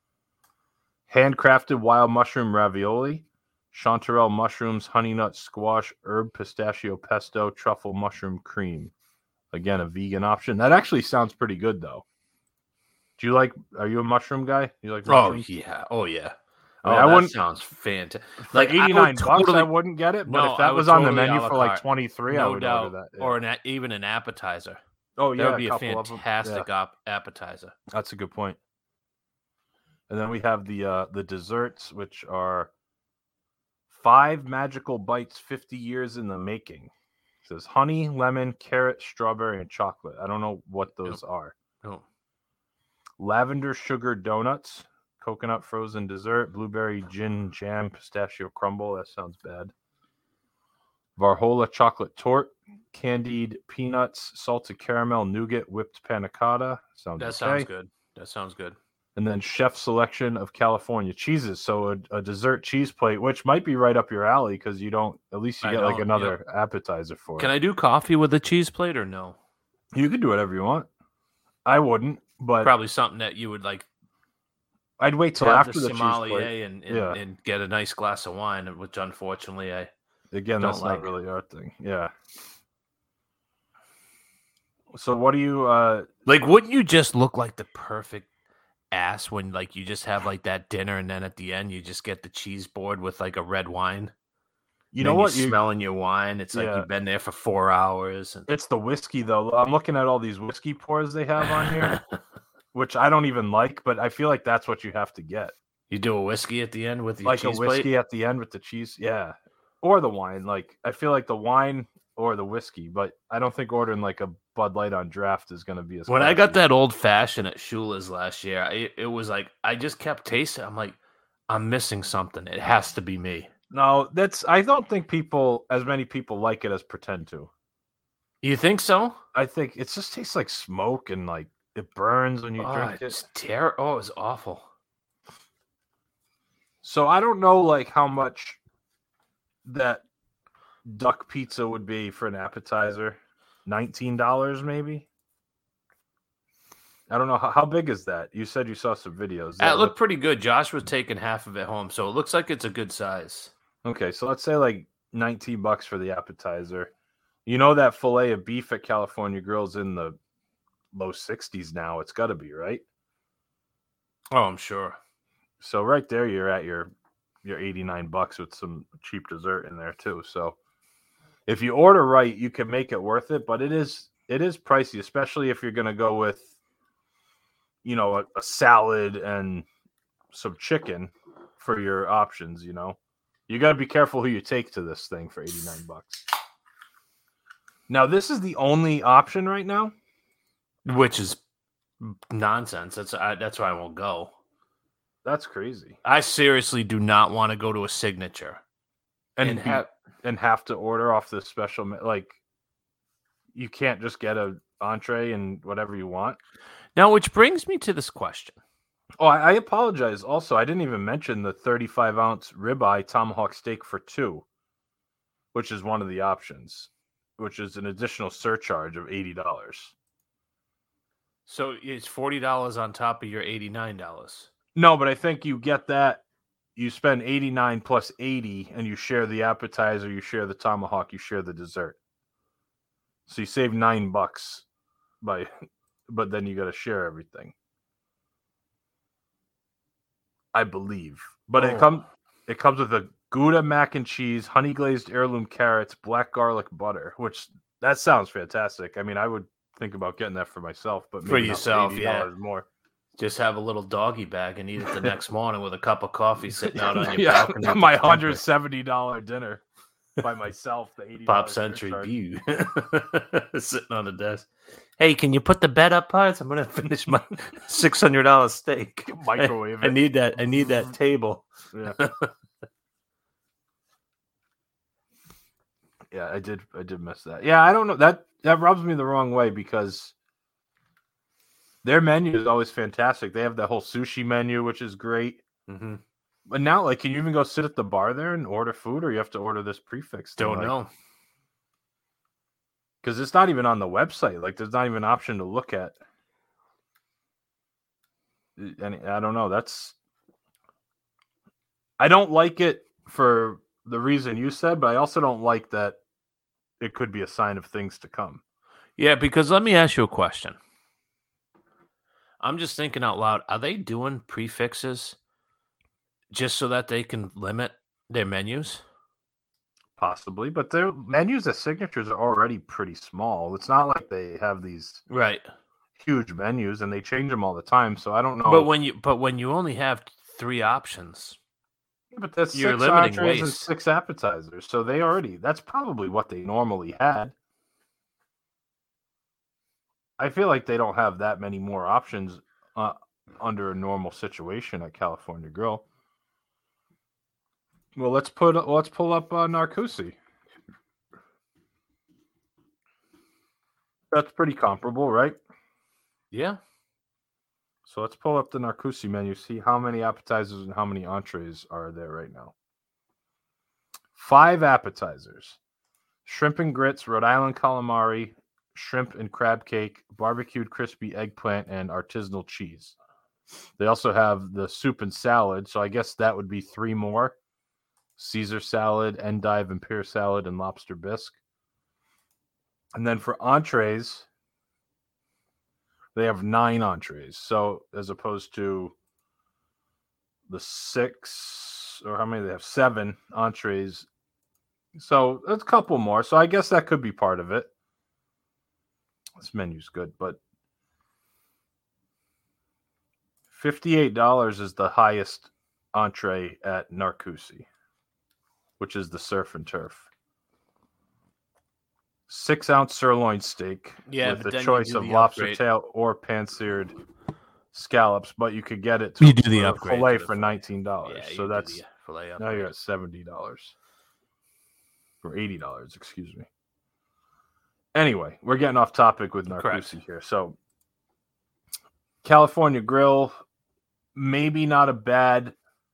Handcrafted wild mushroom ravioli, chanterelle mushrooms, honey nut squash, herb pistachio pesto, truffle mushroom cream. Again, a vegan option. That actually sounds pretty good, though. Are you a mushroom guy? You like mushrooms? Oh, yeah. I mean, that sounds fantastic. Like $89, I wouldn't get it. But if that was on the menu for like $23, I would order that. Yeah. Or even an appetizer. Oh, yeah. That would be a fantastic appetizer. That's a good point. And then we have the desserts, which are 5 magical bites, 50 years in the making. It says honey, lemon, carrot, strawberry, and chocolate. I don't know what those are. Oh. Lavender sugar donuts, coconut frozen dessert, blueberry gin jam, pistachio crumble. That sounds bad. Varhola chocolate torte, candied peanuts, salted caramel, nougat, whipped panna cotta. Sounds good. That sounds good. And then chef selection of California cheeses. So a dessert cheese plate, which might be right up your alley because you get like another appetizer for it. Can I do coffee with a cheese plate or no? You could do whatever you want. I wouldn't, but probably something that you would like. I'd wait till after the sommelier cheese plate and get a nice glass of wine, which unfortunately that's not really our thing. Yeah. So what do you like? Wouldn't you just look like the perfect ass when like you just have like that dinner and then at the end you just get the cheese board with like a red wine? You know what? You're smelling your wine. It's like you've been there for 4 hours. It's the whiskey though. I'm looking at all these whiskey pours they have on here. Which I don't even like, but I feel like that's what you have to get. You do a whiskey at the end with your cheese plate? Like a whiskey at the end with the cheese, yeah. Or the wine. Like, I feel like the wine or the whiskey, but I don't think ordering like a Bud Light on draft is going to be as When I got that old fashioned at Shula's last year, it was like, I just kept tasting. I'm like, I'm missing something. It has to be me. No, I don't think as many people like it as pretend to. You think so? I think it just tastes like smoke and like, it burns when you drink it. It's terrible. It's awful. So I don't know like how much that duck pizza would be for an appetizer. $19 maybe? I don't know. How big is that? You said you saw some videos. It looked pretty good. Josh was taking half of it home, so it looks like it's a good size. Okay, so let's say like $19 for the appetizer. You know that filet of beef at California Grill's in the low 60s now. It's got to be, right? Oh, I'm sure. So right there, you're at your $89 with some cheap dessert in there too. So if you order right, you can make it worth it. But it is pricey, especially if you're going to go with, a salad and some chicken for your options. You got to be careful who you take to this thing for $89. Now, this is the only option right now. Which is nonsense. That's why I won't go. That's crazy. I seriously do not want to go to a Signature and have to order off the special. Like, you can't just get an entree and whatever you want. Now, which brings me to this question. Oh, I apologize. Also, I didn't even mention the 35-ounce ribeye tomahawk steak for 2, which is one of the options, which is an additional surcharge of $80. So it's $40 on top of your $89. No, but I think you get that. You spend $89 plus $80, and you share the appetizer, you share the tomahawk, you share the dessert. So you save $9 but then you got to share everything. I believe, but it comes with a Gouda mac and cheese, honey glazed heirloom carrots, black garlic butter, which that sounds fantastic. I mean, I would think about getting that for myself, but maybe for yourself, $80 more. Just have a little doggy bag and eat it the next morning with a cup of coffee sitting out on your balcony. My $170 dinner. by myself. The $80 Pop Century surcharge. View sitting on the desk. Hey, can you put the bed up, parts? I'm gonna finish my $600 steak. Microwave I it. need that. I need that table. Yeah. Yeah, I did miss that. Yeah, I don't know. That rubs me the wrong way because their menu is always fantastic. They have the whole sushi menu, which is great. Mm-hmm. But now, like, can you even go sit at the bar there and order food, or you have to order this prefix thing? Don't Like, know. because it's not even on the website. Like, there's not even an option to look at. And I don't know. I don't like it for the reason you said, but I also don't like that it could be a sign of things to come. Yeah, because let me ask you a question. I'm just thinking out loud. Are they doing prefixes just so that they can limit their menus? Possibly, but their menus as signatures are already pretty small. It's not like they have these Right. huge menus and they change them all the time. So I don't know. But when you only have 3 options, But that's you're 6 limiting entrees and waste. 6 appetizers. So that's probably what they normally had. I feel like they don't have that many more options under a normal situation at California Grill. Well, let's pull up Narcoosee. That's pretty comparable, right? yeah. So let's pull up the Narcoosee menu, see how many appetizers and how many entrees are there right now. 5 appetizers: shrimp and grits, Rhode Island calamari, shrimp and crab cake, barbecued crispy eggplant, and artisanal cheese. They also have the soup and salad, so I guess that would be 3 more: Caesar salad, endive and pear salad, and lobster bisque. And then for entrees, they have 9 entrees. So as opposed to the 6, or how many they have? 7 entrees. So that's a couple more. So I guess that could be part of it. This menu's good, but $58 is the highest entree at Narcoosee, which is the surf and turf. 6-ounce sirloin steak Yeah, with but the then you choice do of the lobster upgrade. tail or pan-seared scallops, but you could get it You do the for upgrade fillet to the for fillet. $19. Yeah, So you do that's the fillet now you're upgrade. at $70 or $80, excuse me. Anyway, we're getting off topic with Correct. Narcoosee here. So California Grill, maybe not a bad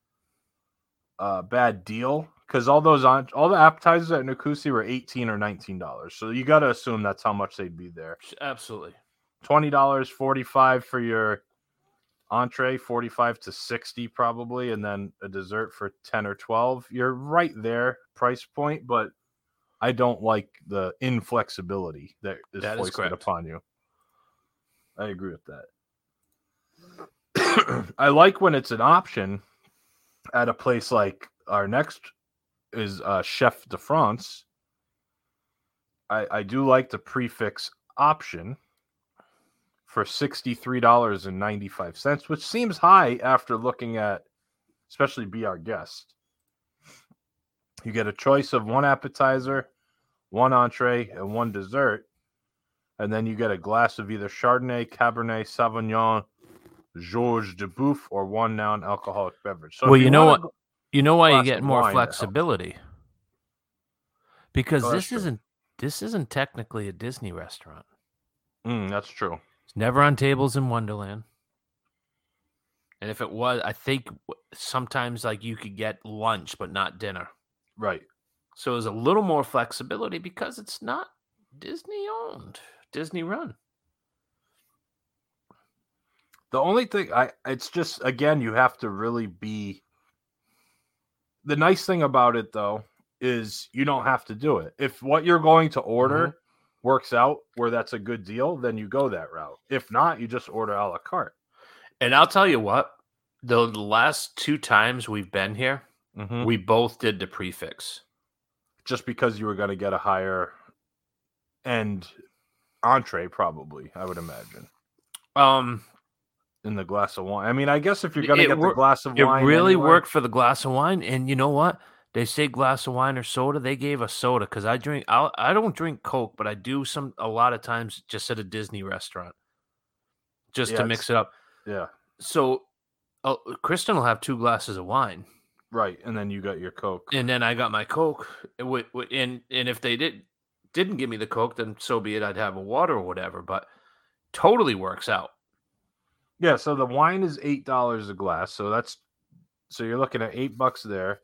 deal, because all the appetizers at Narcoosee were $18 or $19. So you got to assume that's how much they'd be there. Absolutely. $20, $45 for your entree, $45 to $60 probably, and then a dessert for $10 or $12. You're right there, price point, but I don't like the inflexibility that is That is foisted correct. upon you. I agree with that. I like when it's an option at a place like our next is Chef de France. I do like the prefix option for $63.95, which seems high after looking at, especially Be Our Guest. You get a choice of 1 appetizer, 1 entree, and 1 dessert. And then you get a glass of either Chardonnay, Cabernet, Sauvignon, Georges de Boeuf, or 1 non-alcoholic beverage. So Well, if you know want what? You know why you glass get of more wine, that helps. flexibility? Because Oh, that's this isn't technically a Disney restaurant. That's true. It's never on tables in Wonderland. And if it was, I think sometimes like you could get lunch but not dinner. Right. So there's a little more flexibility because it's not Disney owned, Disney run. The only thing it's just, again, you have to really be. The nice thing about it though is you don't have to do it. If what you're going to order works out where that's a good deal, then you go that route. If not, you just order a la carte. And I'll tell you what, the last 2 times we've been here, we both did the prefix. Just because you were going to get a higher end entree, probably, I would imagine. In the glass of wine. I mean, I guess if you're going to get the glass of wine, it really anyway. worked for the glass of wine. And you know what? They say glass of wine or soda. They gave us soda because I don't drink Coke, but I do a lot of times just at a Disney restaurant, just to mix it up. Yeah. So, Kristen will have 2 glasses of wine, Right, and then you got your Coke. and then I got my Coke. And if they didn't give me the Coke, then so be it. I'd have a water or whatever. But totally works out. Yeah, so the wine is $8 a glass. So you're looking at $8 there.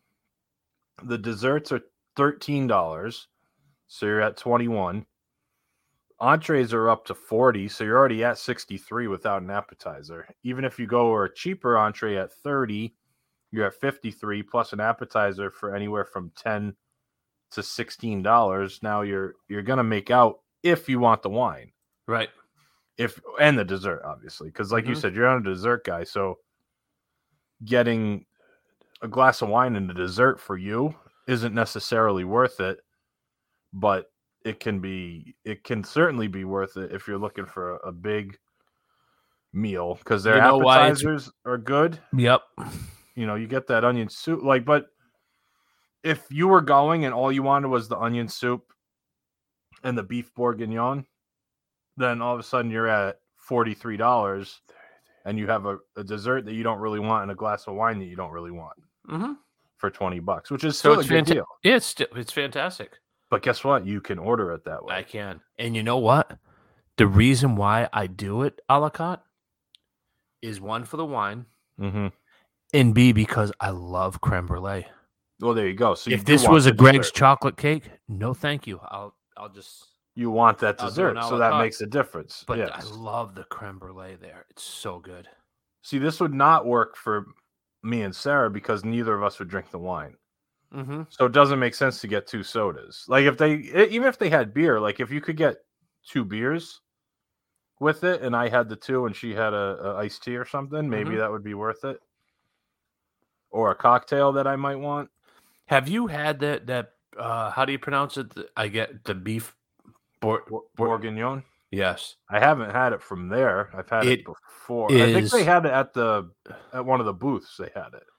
The desserts are $13, so you're at 21. Entrees are up to 40, so you're already at 63 without an appetizer. Even if you go or a cheaper entree at 30, you're at 53 plus an appetizer for anywhere from $10 to $16. Now you're gonna make out if you want the wine, Right. and the dessert, obviously, because like you said, you're on a dessert guy, so getting a glass of wine and a dessert for you isn't necessarily worth it, but it can certainly be worth it if you're looking for a big meal, because their appetizers are good. Yep. You get that onion soup, but if you were going and all you wanted was the onion soup and the beef bourguignon, then all of a sudden you're at $43 and you have a dessert that you don't really want and a glass of wine that you don't really want for $20, which is still a good deal. Yeah, it's fantastic. But guess what? You can order it that way. I can. And you know what? The reason why I do it a la carte is 1 for the wine, and B, because I love creme brulee. Well, there you go. So if this was a Greg's chocolate cake, no, thank you. I'll just. You want that dessert, so that makes a difference. But yes. I love the creme brulee there. It's so good. See, this would not work for me and Sarah because neither of us would drink the wine. So it doesn't make sense to get 2 sodas. Like even if they had beer, like if you could get 2 beers with it, and I had the 2 and she had a iced tea or something, maybe that would be worth it. Or a cocktail that I might want. Have you had that? How do you pronounce it? I get the beef bourguignon. Yes, I haven't had it from there. I've had it before. I think they had it at one of the booths. They had it.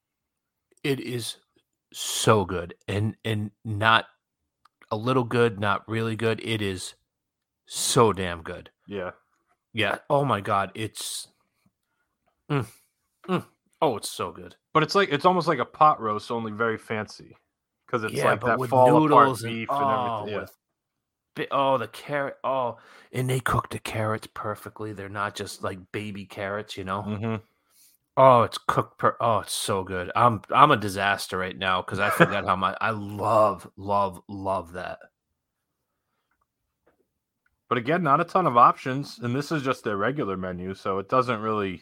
It is so good, and not a little good, not really good. It is so damn good. Yeah. Oh my God, it's. Oh, it's so good. But it's almost like a pot roast, only very fancy, because it's like that with fall noodles apart beef and everything. the carrot. Oh, and they cook the carrots perfectly. They're not just like baby carrots, Oh, it's cooked. Oh, it's so good. I'm a disaster right now because I forgot how much I love that. But again, not a ton of options, and this is just their regular menu, so it doesn't really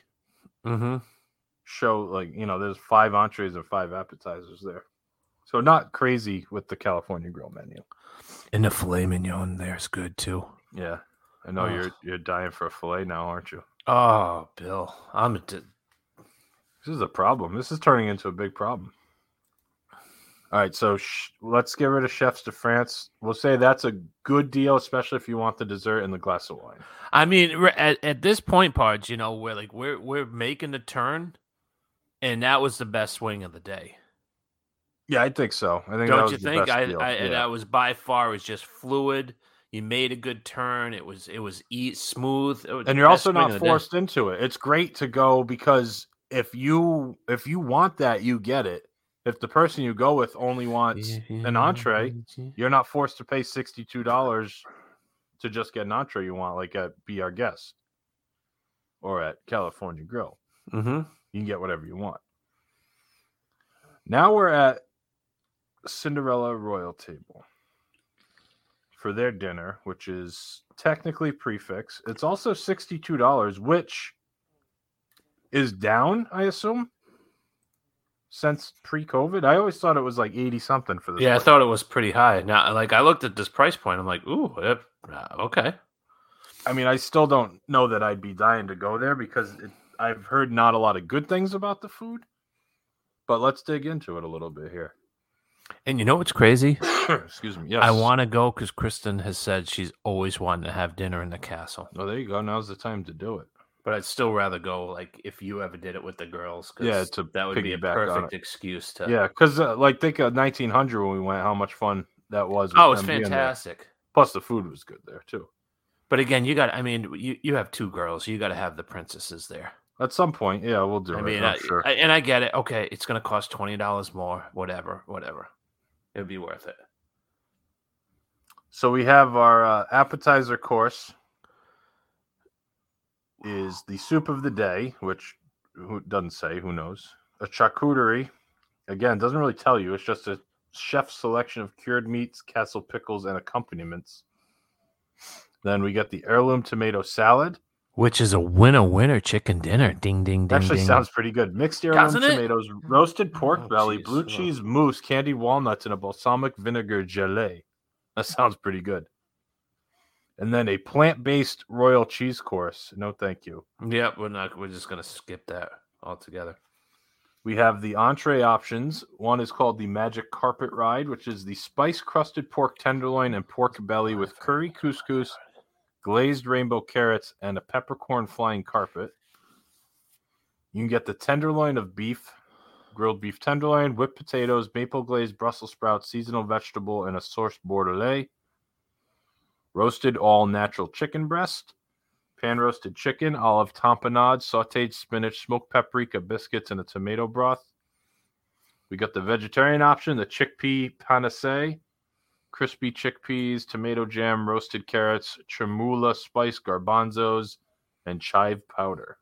show there's 5 entrees and 5 appetizers there, so not crazy with the California Grill menu. And the filet mignon there's good too. Yeah, I know you're dying for a filet now, aren't you? Oh, Bill, This is a problem. This is turning into a big problem. All right, so let's get rid of Chefs de France. We'll say that's a good deal, especially if you want the dessert and the glass of wine. I mean, at this point, Pards, we're making the turn, and that was the best swing of the day. Yeah, I think so. I think don't that was you the think? best deal. And that was by far. It was just fluid. You made a good turn. It was smooth. And you're also not forced into it. It's great to go because if you want that, you get it. If the person you go with only wants an entree, you're not forced to pay $62 to just get an entree you want, like at Be Our Guest or at California Grill. You can get whatever you want. Now we're at Cinderella Royal Table for their dinner, which is technically prefix. It's also $62, which is down, I assume, since pre-COVID. I always thought it was like 80 something for this. Yeah, I thought it was pretty high. Now, I looked at this price point. I'm like, ooh, okay. I mean, I still don't know that I'd be dying to go there because I've heard not a lot of good things about the food. But let's dig into it a little bit here. And you know what's crazy? Excuse me. Yes. I want to go because Kristen has said she's always wanted to have dinner in the castle. Oh, there you go. Now's the time to do it. But I'd still rather go like if you ever did it with the girls. 'Cause Yeah, to that would be a piggyback on perfect it. excuse to. Yeah, because like think of 1900 when we went, how much fun that was. with Oh, it's them being there. fantastic. Plus, the food was good there too. But again, you have 2 girls. You got to have the princesses there. At some point, yeah, we'll do I it. mean, I'm sure. I get it. Okay, it's going to cost $20 more. Whatever. It would be worth it. So we have our appetizer course is the soup of the day, which who doesn't say, who knows. A charcuterie, again, doesn't really tell you. It's just a chef's selection of cured meats, castle pickles, and accompaniments. Then we get the heirloom tomato salad. Which is a winner chicken dinner. Ding, ding, ding, Actually ding. sounds pretty good. Mixed heirloom Doesn't it? tomatoes, roasted pork belly, geez. blue cheese mousse, candied walnuts, and a balsamic vinegar gelée. That sounds pretty good. And then a plant-based royal cheese course. No, thank you. Yep, we're just going to skip that altogether. We have the entree options. One is called the Magic Carpet Ride, which is the spice-crusted pork tenderloin and pork belly with curry couscous, glazed rainbow carrots, and a peppercorn flying carpet. You can get the tenderloin of beef, grilled beef tenderloin, whipped potatoes, maple glazed Brussels sprouts, seasonal vegetable, and a sauce bordelais. Roasted all-natural chicken breast, pan-roasted chicken, olive tamponade, sautéed spinach, smoked paprika, biscuits, and a tomato broth. We got the vegetarian option, the chickpea panacée, crispy chickpeas, tomato jam, roasted carrots, chermoula, spiced garbanzos, and chive powder.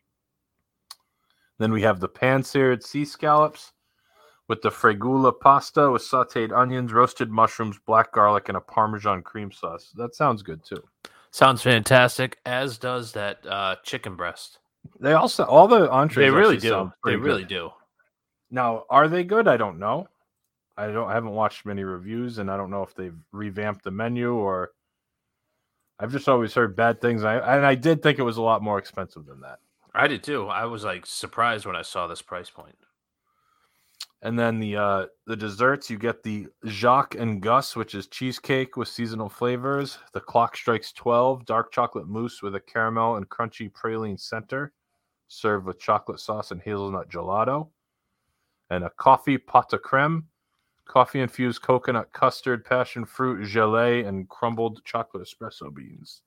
Then we have the pan-seared sea scallops with the fregoula pasta with sautéed onions, roasted mushrooms, black garlic, and a Parmesan cream sauce. That sounds good too. Sounds fantastic, as does that chicken breast. They also, all the entrees They really actually do. sound They pretty really good. do. Now, are they good? I don't know. I haven't watched many reviews, and I don't know if they've revamped the menu or. I've just always heard bad things. I did think it was a lot more expensive than that. I did too. I was like surprised when I saw this price point. And then the desserts, you get the Jacques and Gus, which is cheesecake with seasonal flavors. The Clock Strikes 12, dark chocolate mousse with a caramel and crunchy praline center, served with chocolate sauce and hazelnut gelato. And a coffee pot de creme, coffee-infused coconut custard, passion fruit gelée, and crumbled chocolate espresso beans.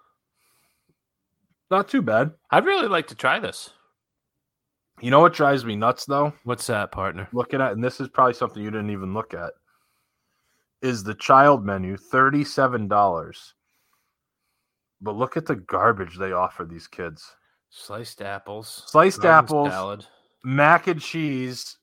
Not too bad. I'd really like to try this. You know what drives me nuts, though? What's that, partner? Looking at, and this is probably something you didn't even look at, is the child menu, $37. But look at the garbage they offer these kids. Sliced apples. Sliced garden apples, salad. mac and cheese,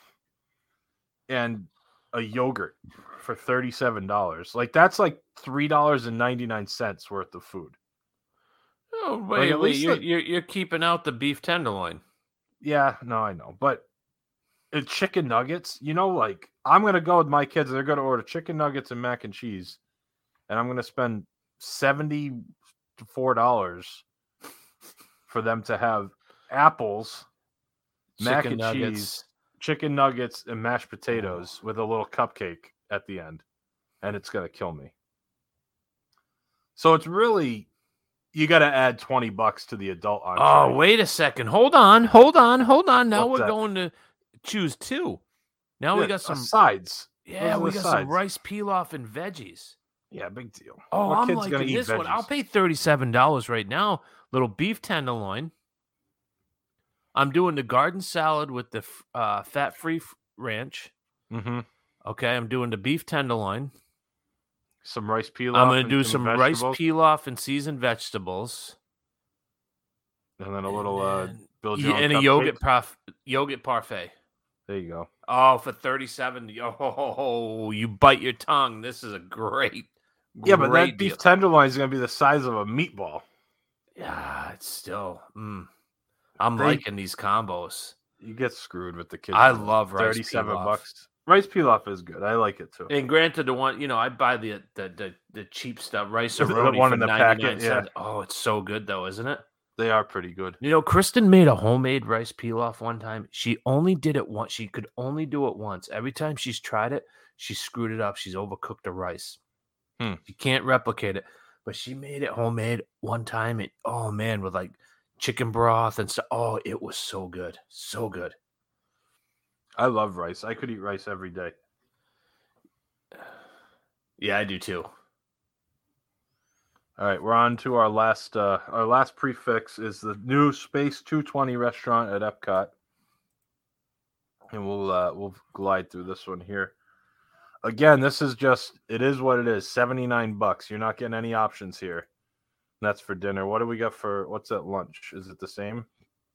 and a yogurt for $37. Like, that's like $3.99 worth of food. Oh, Like, wait, at wait. least You're keeping out the beef tenderloin. Yeah, no, I know. But chicken nuggets, like, I'm going to go with my kids. They're going to order chicken nuggets and mac and cheese. And I'm going to spend $74 for them to have apples, mac and cheese, chicken nuggets, and mashed potatoes with a little cupcake at the end. And it's going to kill me. So it's really, you got to add $20 to the adult entree. Oh, wait a second. Hold on. Now What's we're that? going to choose 2. Now we Yeah, got some sides. Yeah, Those are we the got some sides. rice pilaf and veggies. Yeah, big deal. Oh, What I'm kid's liking gonna eat this one. veggies? I'll pay $37 right now. Little beef tenderloin. I'm doing the garden salad with the fat-free ranch. Mm-hmm. Okay, I'm doing the beef tenderloin. Some rice pilaf. I'm going to and do some rice vegetables, pilaf and seasoned vegetables. and then a little And build then- your own and a cupcake. yogurt parfait. There you go. Oh, for $37. Oh, you bite your tongue. This is a great Yeah, but that great beef deal. tenderloin is going to be the size of a meatball. Yeah, it's still. I'm They- liking these combos. You get screwed with the kids. I meal. love rice $37 pilaf. bucks. Rice pilaf is good. I like it too. And granted, the one I buy the cheap stuff, rice The aroni one for in the 99 packet, cents. Oh, it's so good though, isn't it? They are pretty good. Kristen made a homemade rice pilaf one time. She only did it once. She could only do it once. Every time she's tried it, she screwed it up. She's overcooked the rice. Hmm. You can't replicate it. But she made it homemade one time. Oh man, with like chicken broth and stuff. Oh, it was so good. So good. I love rice. I could eat rice every day. Yeah, I do too. All right, we're on to our last prefix is the new Space 220 restaurant at Epcot. And we'll glide through this one here. Again, this is it is what it is. $79. You're not getting any options here. That's for dinner. What do we got what's at lunch? Is it the same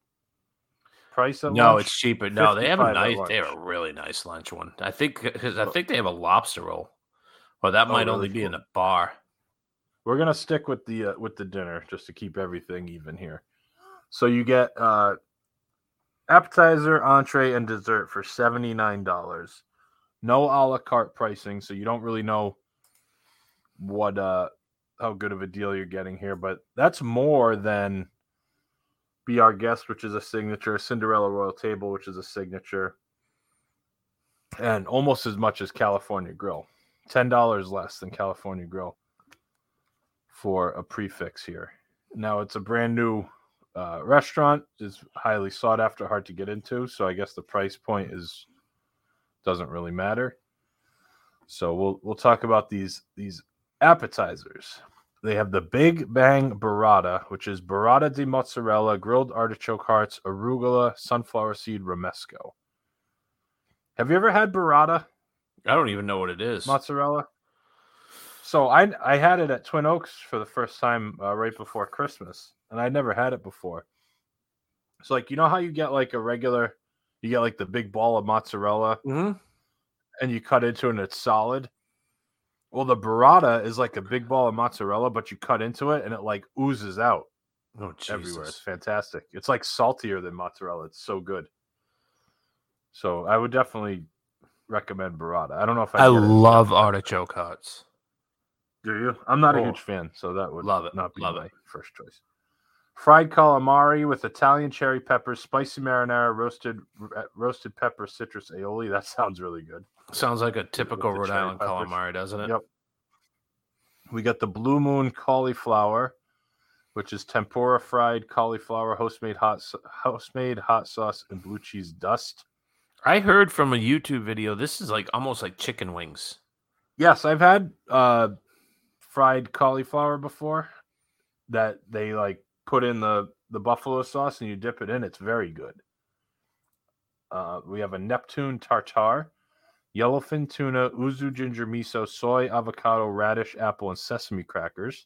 price at lunch? No, it's cheaper. No, they have $55 they have a really nice lunch one. I think they have a lobster roll. Or that might really only be cool. in a bar. We're gonna stick with the dinner just to keep everything even here. So you get appetizer, entree, and dessert for $79. No a la carte pricing, so you don't really know what how good of a deal you're getting here, but that's more than Be Our Guest, which is a signature, Cinderella Royal Table, which is a signature, and almost as much as California Grill. $10 less than California Grill for a prefix here. Now it's a brand new restaurant, is highly sought after, hard to get into, so I guess the price point doesn't really matter. So we'll talk about these appetizers. They have the Big Bang Burrata, which is burrata di mozzarella, grilled artichoke hearts, arugula, sunflower seed, romesco. Have you ever had burrata? I don't even know what it is. Mozzarella. So I had it at Twin Oaks for the first time right before Christmas, and I'd never had it before. So like, you know how you get like you get like the big ball of mozzarella, and you cut into it and it's solid. Well, the burrata is like a big ball of mozzarella, but you cut into it and it like oozes out everywhere. It's fantastic. It's like saltier than mozzarella. It's so good. So I would definitely recommend burrata. I don't know if I love artichoke hearts. Do you? I'm not a huge fan, so that would not be my first choice. Fried calamari with Italian cherry peppers, spicy marinara, roasted pepper, citrus aioli. That sounds really good. Sounds like a typical Rhode Island calamari, doesn't it? Yep. We got the Blue Moon cauliflower, which is tempura fried cauliflower, house-made hot sauce, and blue cheese dust. I heard from a YouTube video, this is like almost like chicken wings. Yes, I've had fried cauliflower before that they like put in the buffalo sauce and you dip it in. It's very good. We have a Neptune tartare, yellowfin tuna, uzu ginger miso, soy, avocado, radish, apple, and sesame crackers.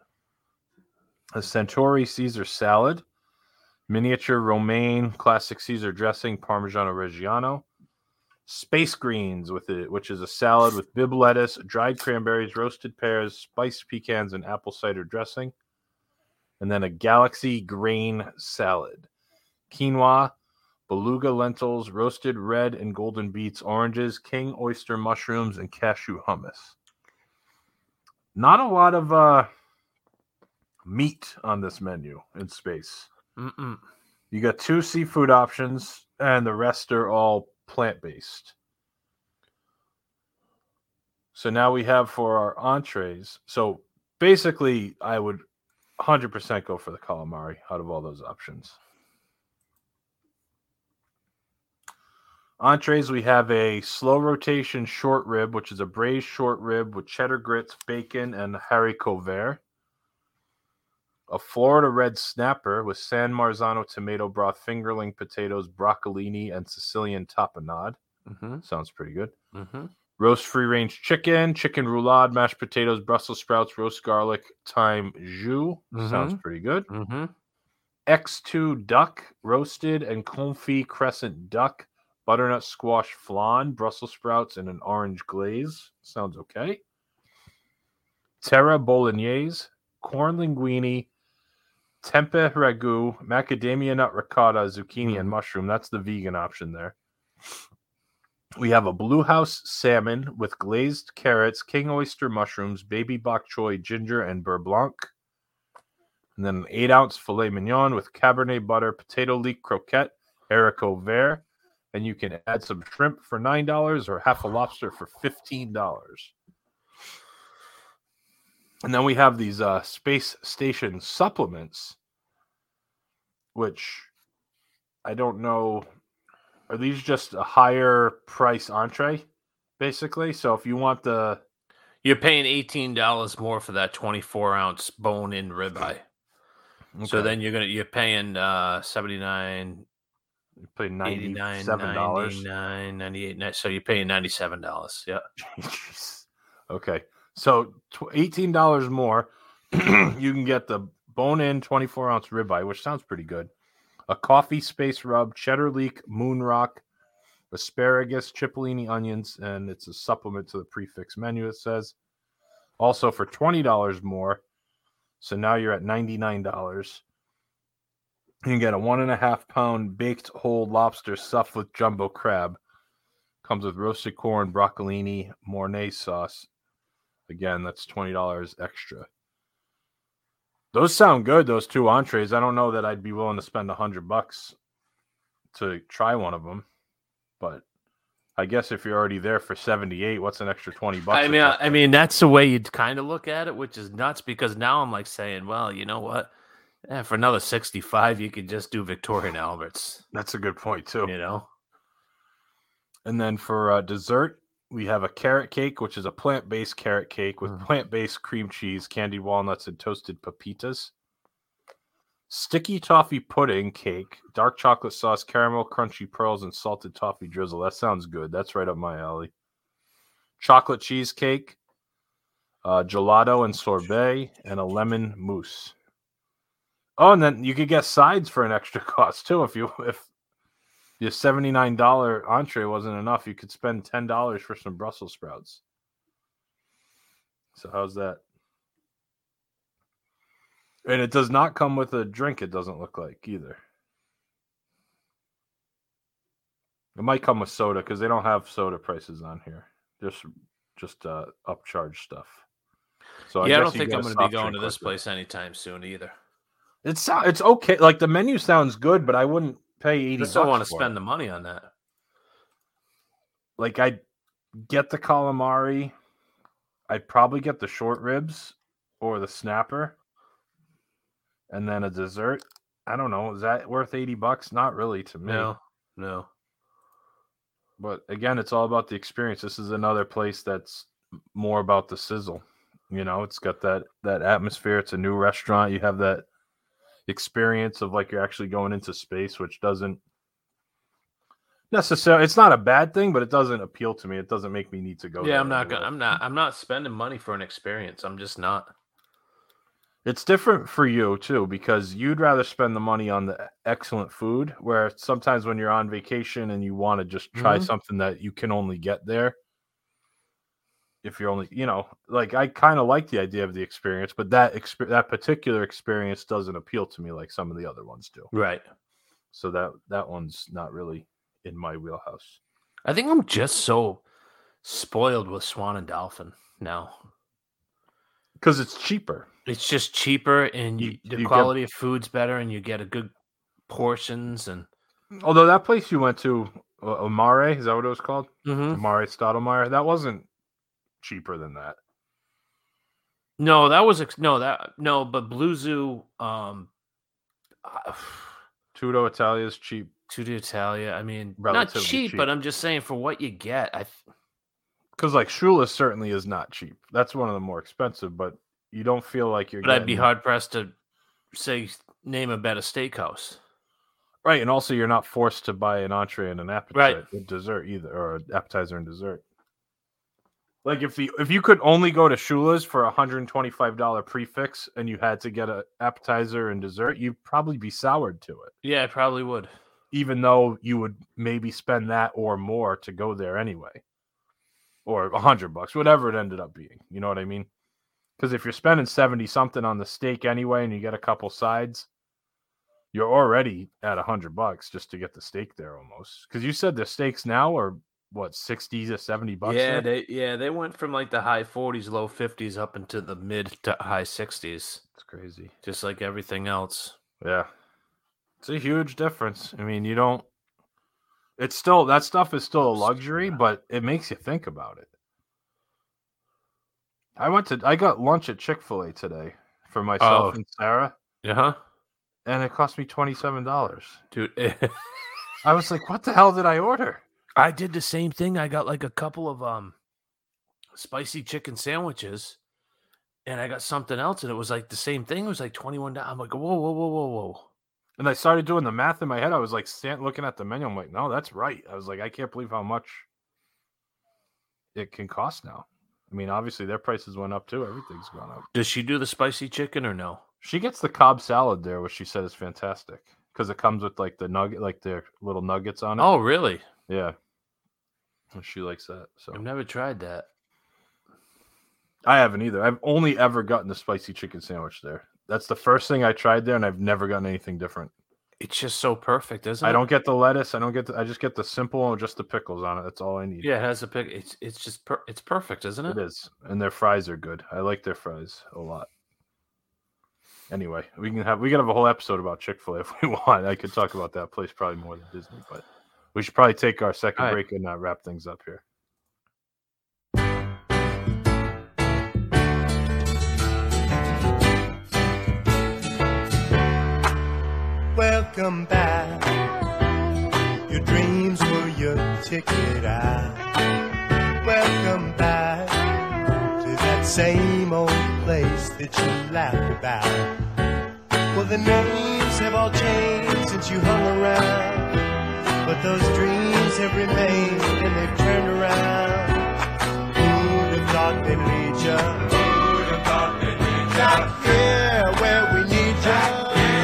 A Centauri Caesar salad, miniature romaine, classic Caesar dressing, Parmigiano Reggiano. Space greens which is a salad with bib lettuce, dried cranberries, roasted pears, spiced pecans, and apple cider dressing. And then a galaxy grain salad. Quinoa, beluga lentils, roasted red and golden beets, oranges, king oyster mushrooms, and cashew hummus. Not a lot of meat on this menu in Space. You got 2 seafood options, and the rest are all plant-based. So now we have for our entrees. So basically, I would 100% go for the calamari out of all those options. Entrees, we have a slow rotation short rib, which is a braised short rib with cheddar grits, bacon, and haricot vert. A Florida red snapper with San Marzano tomato broth, fingerling potatoes, broccolini, and Sicilian tapenade. Sounds pretty good. Roast free-range chicken, chicken roulade, mashed potatoes, Brussels sprouts, roast garlic, thyme jus. Sounds pretty good. X2 duck, roasted and confit crescent duck, butternut squash flan, Brussels sprouts, and an orange glaze. Sounds okay. Terra bolognese, corn linguine, tempeh ragu, macadamia nut ricotta, zucchini, and mushroom. That's the vegan option there. We have a Blue House salmon with glazed carrots, king oyster mushrooms, baby bok choy, ginger, and beurre blanc. And then an 8-ounce filet mignon with cabernet butter, potato leek croquette, haricot vert. And you can add some shrimp for $9 or half a lobster for $15. And then we have these space station supplements, which I don't know. Are these just a higher price entree, basically? So if you want the... You're paying $18 more for that 24-ounce bone-in ribeye. So then you're paying $79, you pay $97. $89, $98. So you're paying $97. Yeah. Okay. So $18 more. You can get the bone-in 24-ounce ribeye, which sounds pretty good. A coffee space rub, cheddar leek, moon rock, asparagus, cipollini onions, and it's a supplement to the prefix menu, it says. Also for $20 more. So now you're at $99. You can get a 1.5-pound baked whole lobster stuffed with jumbo crab. Comes with roasted corn, broccolini, Mornay sauce. Again, that's $20 extra. Those sound good, those two entrees. I don't know that I'd be willing to spend $100 to try one of them, but I guess if you're already there for $78, what's an extra $20? I mean, that's the way you'd kind of look at it, which is nuts because now I'm like saying, well, you know what? For another $65, you could just do Victoria and Albert's. That's a good point too. You know. And then for dessert, we have a carrot cake, which is a plant-based carrot cake with plant-based cream cheese, candied walnuts, and toasted pepitas. Sticky toffee pudding cake, dark chocolate sauce, caramel, crunchy pearls, and salted toffee drizzle. That sounds good. That's right up my alley. Chocolate cheesecake, gelato and sorbet, and a lemon mousse. Oh, and then you could get sides for an extra cost too. If your $79 entree wasn't enough, you could spend $10 for some Brussels sprouts. So how's that? And it does not come with a drink, it doesn't look like either. It might come with soda because they don't have soda prices on here. Just upcharge stuff. So I don't think I'm going to be going to this place anytime soon either. It's okay. Like the menu sounds good, but I wouldn't pay $80. I just don't want to spend the money on that. Like I'd get the calamari. I'd probably get the short ribs or the snapper. And then a dessert. I don't know. Is that worth $80? Not really to me. No. But again, it's all about the experience. This is another place that's more about the sizzle. You know, it's got that atmosphere. It's a new restaurant. You have that experience of like you're actually going into space, which doesn't necessarily, it's not a bad thing, but it doesn't appeal to me. It doesn't make me need to go. Yeah, I'm not spending money for an experience. I'm just not. It's different for you too, because you'd rather spend the money on the excellent food, where sometimes when you're on vacation and you want to just try something that you can only get there. If you're only, like I kind of like the idea of the experience, but that particular experience doesn't appeal to me like some of the other ones do. Right. So that one's not really in my wheelhouse. I think I'm just so spoiled with Swan and Dolphin now. Because it's cheaper. It's just cheaper, and the quality of food's better, and you get a good portions. And although that place you went to, Amare, is that what it was called? Mm-hmm. Amare Stottlemyre, that wasn't cheaper than that. No, that was but Blue Zoo, Tutto Italia is cheap. Tutto Italia, I mean, relatively not cheap, but I'm just saying for what you get, because like Shula's certainly is not cheap. That's one of the more expensive, but you don't feel like you're. But I'd be hard pressed to name a better steakhouse. Right, and also you're not forced to buy an entree and an appetizer, dessert either, or an appetizer and dessert. Like if you could only go to Shula's for $125 prefix and you had to get an appetizer and dessert, you'd probably be soured to it. Yeah, I probably would. Even though you would maybe spend that or more to go there anyway. Or $100, whatever it ended up being. You know what I mean? Because if you're spending 70 something on the steak anyway and you get a couple sides, you're already at $100 just to get the steak there almost. Because you said the steaks now are what, $60 to $70? Yeah, they went from like the high 40s, low 50s up into the mid to high 60s. It's crazy. Just like everything else. Yeah. It's a huge difference. I mean, it's still, that stuff is still a luxury, but it makes you think about it. I got lunch at Chick-fil-A today for myself and Sarah. Uh-huh. and it cost me $27. Dude, I was like, what the hell did I order? I did the same thing. I got like a couple of spicy chicken sandwiches, and I got something else, and it was like the same thing. It was like $21. I'm like, whoa. And I started doing the math in my head. I was like looking at the menu. I'm like, no, that's right. I was like, I can't believe how much it can cost now. I mean, obviously their prices went up too. Everything's gone up. Does she do the spicy chicken or no? She gets the Cobb salad there, which she said is fantastic because it comes with like the nugget, like the little nuggets on it. Oh, really? Yeah. And she likes that. So I've never tried that. I haven't either. I've only ever gotten the spicy chicken sandwich there. That's the first thing I tried there, and I've never gotten anything different. It's just so perfect, isn't it? I don't get the lettuce. I just get the simple and just the pickles on it. That's all I need. Yeah, it has a pick. It's just it's perfect, isn't it? It is, and their fries are good. I like their fries a lot. Anyway, we can have a whole episode about Chick-fil-A if we want. I could talk about that place probably more than Disney, but we should probably take our second break and wrap things up here. Welcome back. Your dreams were your ticket out. Welcome back to that same old place that you laughed about. Well, the names have all changed since you hung around, but those dreams have remained and they've turned around. Who'd have thought they'd lead ya? Who'd have thought they'd lead ya? Back here where we need ya.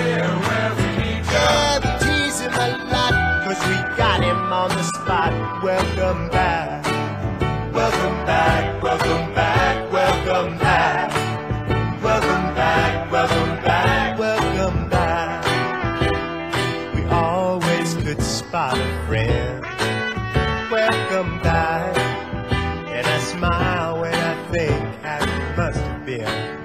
We got him on the spot. Welcome back. Welcome back. Welcome back. Welcome back. Welcome back. Welcome back. Welcome back. We always could spot a friend. Welcome back. And I smile when I think how it must have been.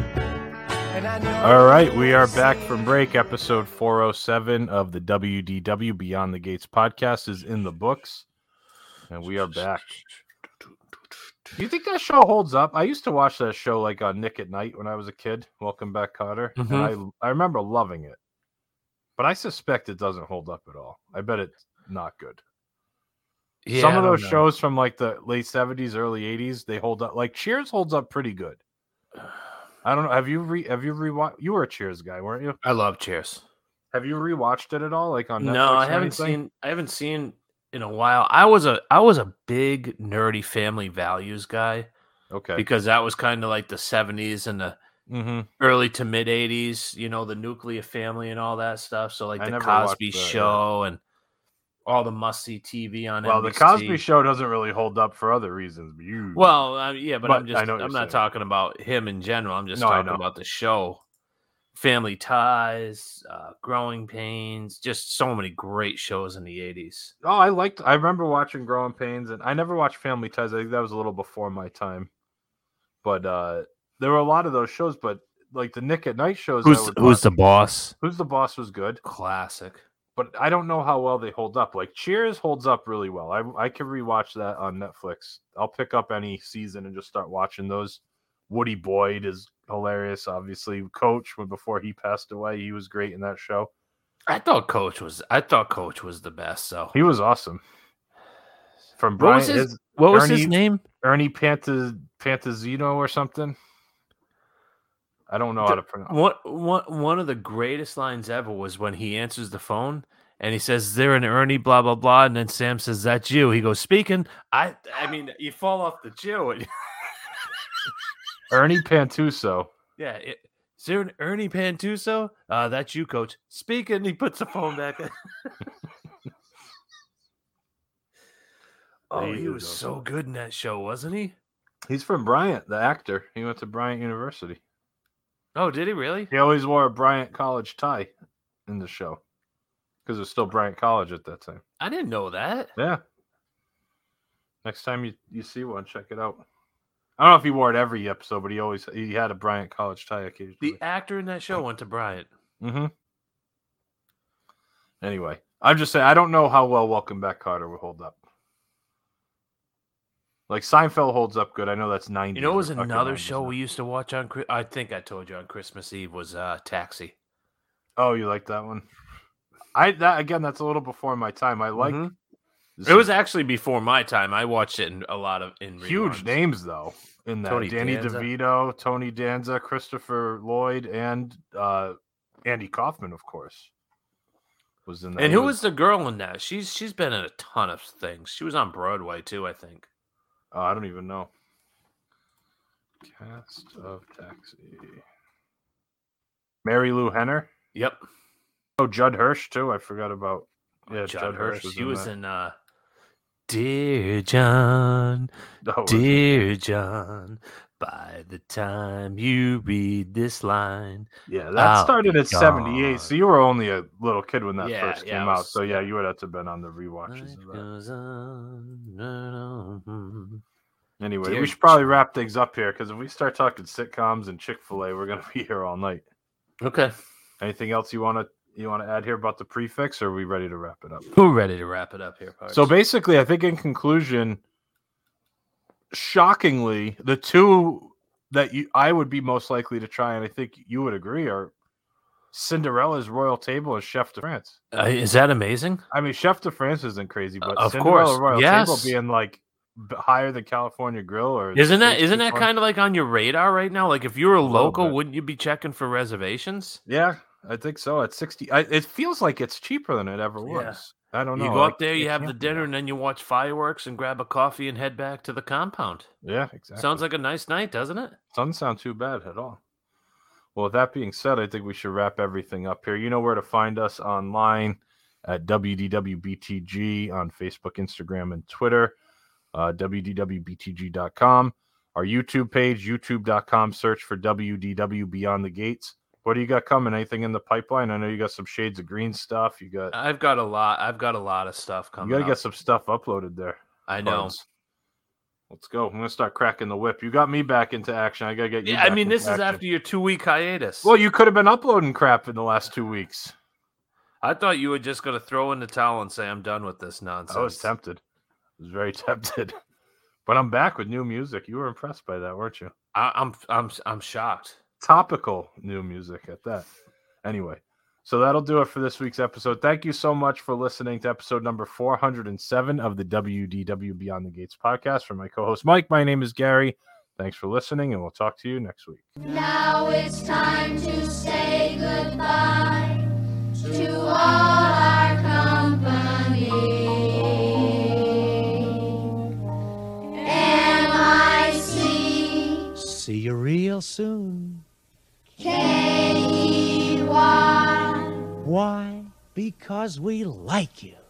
All right, we are back from break. Episode 407 of the WDW Beyond the Gates podcast is in the books, and we are back. Do you think that show holds up? I used to watch that show like on Nick at Night when I was a kid. Welcome Back, Kotter. Mm-hmm. And I remember loving it, but I suspect it doesn't hold up at all. I bet it's not good. Yeah, some of those shows from like the late 70s, early 80s, they hold up. Like Cheers holds up pretty good. I don't know. Have you rewatched? You were a Cheers guy, weren't you? I love Cheers. Have you rewatched it at all? Like on Netflix? No, I haven't seen in a while. I was a big nerdy Family Values guy. Okay. Because that was kind of like the 70s and the early to mid 80s, you know, the nuclear family and all that stuff. So like the Cosby Show and all the must-see TV on NBC. Well, the Cosby Show doesn't really hold up for other reasons. But I'm not talking about him in general. I'm just talking about the show. Family Ties, Growing Pains, just so many great shows in the 80s. Oh, I remember watching Growing Pains, and I never watched Family Ties. I think that was a little before my time. But there were a lot of those shows, but like the Nick at Night shows. Who's the Boss? Who's the Boss was good. Classic. But I don't know how well they hold up. Like Cheers holds up really well. I can rewatch that on Netflix. I'll pick up any season and just start watching those. Woody Boyd is hilarious, obviously. Coach, before he passed away, he was great in that show. I thought Coach was the best. So he was awesome. From Brian, what was his name? Ernie Pantazino or something. I don't know how to pronounce. One of the greatest lines ever was when he answers the phone and he says, "Is there an Ernie blah blah blah?" And then Sam says, "That's you." He goes, "Speaking." I mean, you fall off the Jew. Ernie Pantuso. Yeah. Is there an Ernie Pantuso? That's you, Coach. Speaking. He puts the phone back. He was so good in that show, wasn't he? He's from Bryant, the actor. He went to Bryant University. Oh, did he really? He always wore a Bryant College tie in the show because it was still Bryant College at that time. I didn't know that. Yeah. Next time you see one, check it out. I don't know if he wore it every episode, but he had a Bryant College tie occasionally. The actor in that show went to Bryant. Mm-hmm. Anyway, I'm just saying I don't know how well Welcome Back, Kotter will hold up. Like Seinfeld holds up good. I know that's 90s. You know, it was another show we used to watch on. I think I told you on Christmas Eve was Taxi. Oh, you like that one? That's a little before my time. I like. It was actually before my time. I watched it in huge reruns. names though. In that, Danny DeVito, Tony Danza, Christopher Lloyd, and Andy Kaufman, of course, was in that. And who was the girl in that? She's been in a ton of things. She was on Broadway too, I think. Oh, I don't even know. Cast of Taxi. Mary Lou Henner. Yep. Oh, Judd Hirsch too. I forgot about. Yeah, Judd Hirsch. Was he was that. in Dear John, Dear John. By the time you read this line, yeah, that started at 78. So you were only a little kid when that first came out. So yeah, you would have to have been on the rewatches of that. Anyway, we should probably wrap things up here because if we start talking sitcoms and Chick-fil-A, we're gonna be here all night. Okay. Anything else you want to add here about the prefix, or are we ready to wrap it up? We're ready to wrap it up here, Parks. So basically, I think in conclusion, shockingly, the two that I would be most likely to try, and I think you would agree, are Cinderella's Royal Table and Chef de France. Is that amazing? I mean, Chef de France isn't crazy, but of Cinderella course, Royal Table being like higher than California Grill, or isn't that kind of like on your radar right now? Like if you were a local, wouldn't you be checking for reservations? Yeah, I think so. At 60, it feels like it's cheaper than it ever was. I don't know. You go up there, you have the dinner, and then you watch fireworks and grab a coffee and head back to the compound. Yeah, exactly. Sounds like a nice night, doesn't it? Doesn't sound too bad at all. Well, with that being said, I think we should wrap everything up here. You know where to find us online at WDWBTG on Facebook, Instagram, and Twitter. WDWBTG.com. Our YouTube page, youtube.com. Search for WDW Beyond the Gates. What do you got coming? Anything in the pipeline? I know you got some Shades of Green stuff. I've got a lot of stuff coming. You got to get some stuff uploaded there. I know. Let's go. I'm gonna start cracking the whip. You got me back into action. I gotta get you. Yeah, I mean, this is after your 2-week hiatus. Well, you could have been uploading crap in the last 2 weeks. I thought you were just gonna throw in the towel and say I'm done with this nonsense. I was tempted. I was very tempted. But I'm back with new music. You were impressed by that, weren't you? I'm shocked. Topical new music at that. Anyway, so that'll do it for this week's episode. Thank you so much for listening to episode number 407 of the WDW Beyond the Gates podcast. For my co-host Mike, my name is Gary. Thanks for listening, and we'll talk to you next week. Now it's time to say goodbye to all our company. M-I-C. See you real soon. K-E-Y. Why? Because we like you.